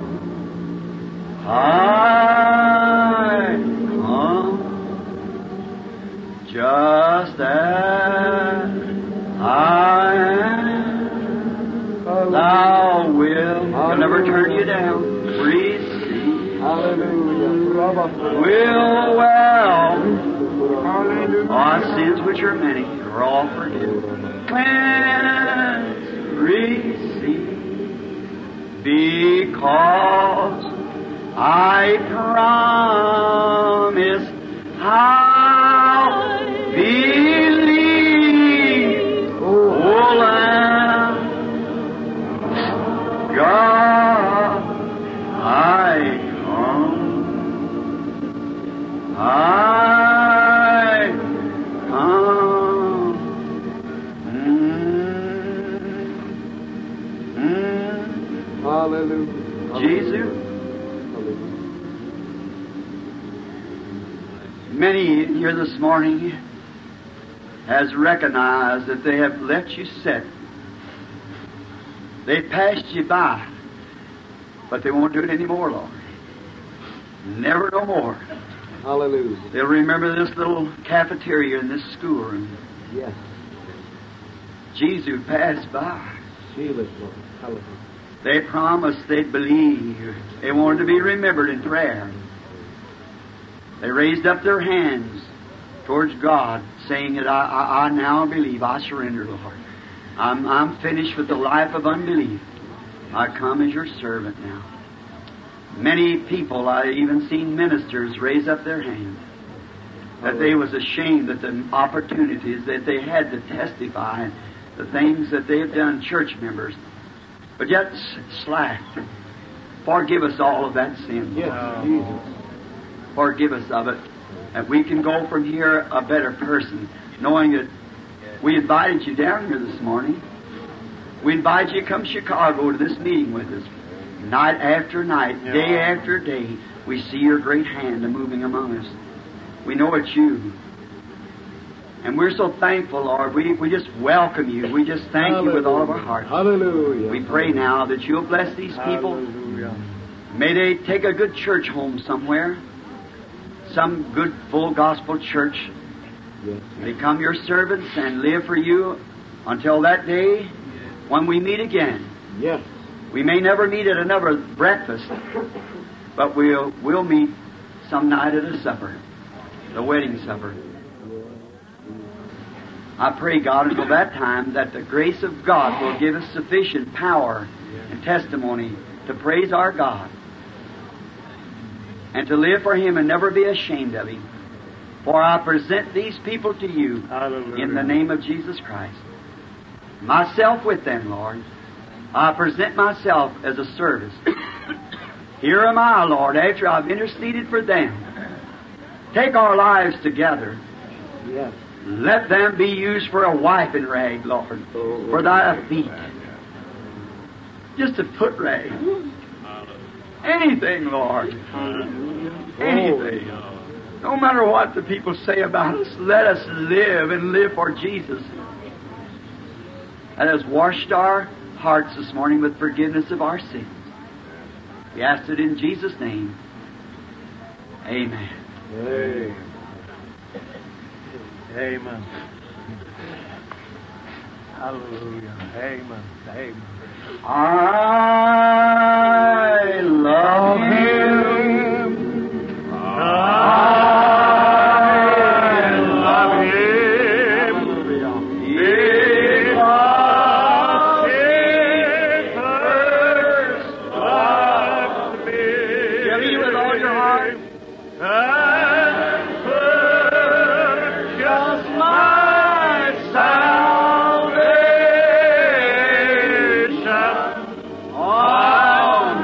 I come, just as I am. Thou wilt, He'll never turn you down. Receive. Hallelujah. Will well. Our sins, which are many, are all forgiven. Cleanse, receive, because I promise I'll believe, O Lamb God, I come, I come. Mm, mm. Hallelujah. Jesus. Hallelujah. Many here this morning has recognized that they have let you sit. They passed you by, but they won't do it anymore, Lord. Never no more. Hallelujah. They'll remember this little cafeteria in this schoolroom. Yes. Jesus passed by. Seal it, Lord. Hallelujah. They promised they'd believe. They wanted to be remembered in prayer. They raised up their hands towards God, saying that I, I, I now believe. I surrender, Lord. I'm, I'm finished with the life of unbelief. I come as your servant now. Many people, I even seen ministers raise up their hands, that they was ashamed that the opportunities that they had to testify, the things that they have done, church members, but yet slacked. Forgive us all of that sin. Yes, Jesus. Forgive us of it, that we can go from here a better person, knowing that we invited you down here this morning. We invite you to come to Chicago to this meeting with us. Night after night, day after day, we see your great hand moving among us. We know it's you. And we're so thankful, Lord. We, we just welcome you. We just thank you with all of our hearts. Hallelujah. We pray now that you'll bless these people. Hallelujah. May they take a good church home somewhere. Some good, full gospel church. Yes. Become your servants and live for you until that day when we meet again. Yes. We may never meet at another breakfast, but we'll, we'll meet some night at a supper, the wedding supper. I pray, God, until that time that the grace of God will give us sufficient power and testimony to praise our God and to live for Him and never be ashamed of Him. For I present these people to you Hallelujah. in the name of Jesus Christ. Myself with them, Lord. I present myself as a service. Here am I, Lord, after I've interceded for them. Take our lives together. Yes. Let them be used for a wiping rag, Lord, for thy feet. Just a foot rag. Anything, Lord. Anything. No matter what the people say about us, let us live and live for Jesus. And has washed our hearts this morning with forgiveness of our sins. We ask it in Jesus' name. Amen. Amen. Amen. Hallelujah. Amen. Amen. I love Him. I love Him. Because He first loved me. Believe with all your heart. And purchased my salvation on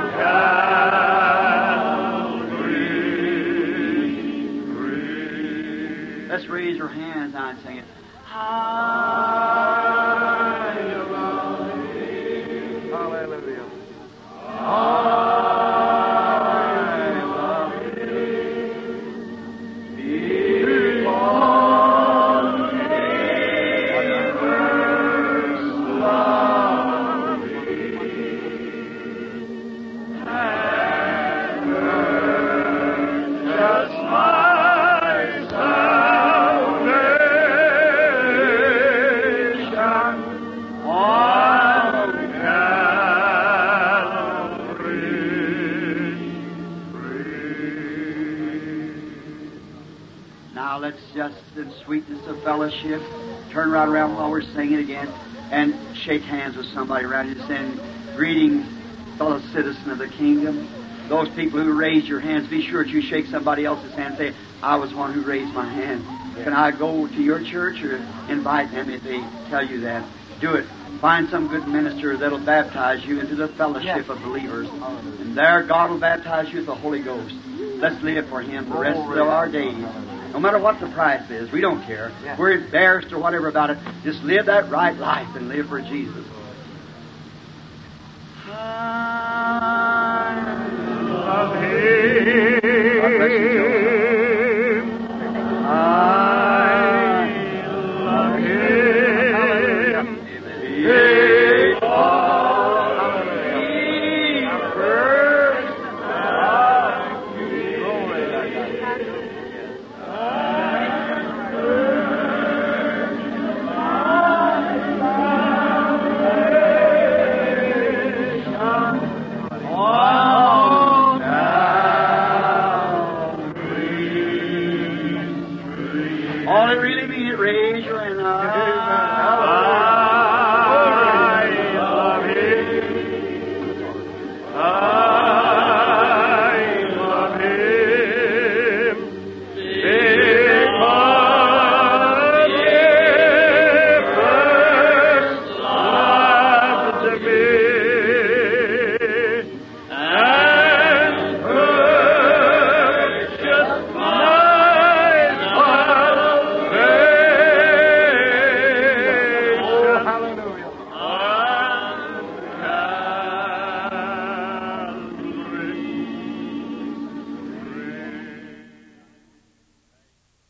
Calvary. Let's raise your hands now and sing it. I love Him. Hallelujah. I love Him. Because He first loved me and purchased my salvation on Calvary. Now let's just, in sweetness of fellowship, turn right around while we're singing again and shake hands with somebody around you, saying, greetings, fellow citizen of the kingdom. Those people who raise your hands, be sure that you shake somebody else's hand and say, I was one who raised my hand. Can I go to your church or invite them if they tell you that? Do it. Find some good minister that'll baptize you into the fellowship of believers. And there God will baptize you with the Holy Ghost. Let's live for Him the rest of our days. No matter what the price is, we don't care. We're embarrassed or whatever about it. Just live that right life and live for Jesus. I love Him. God bless you, children. I love Him. Because He first loved me. On Calvary. All it really means, raise your hand.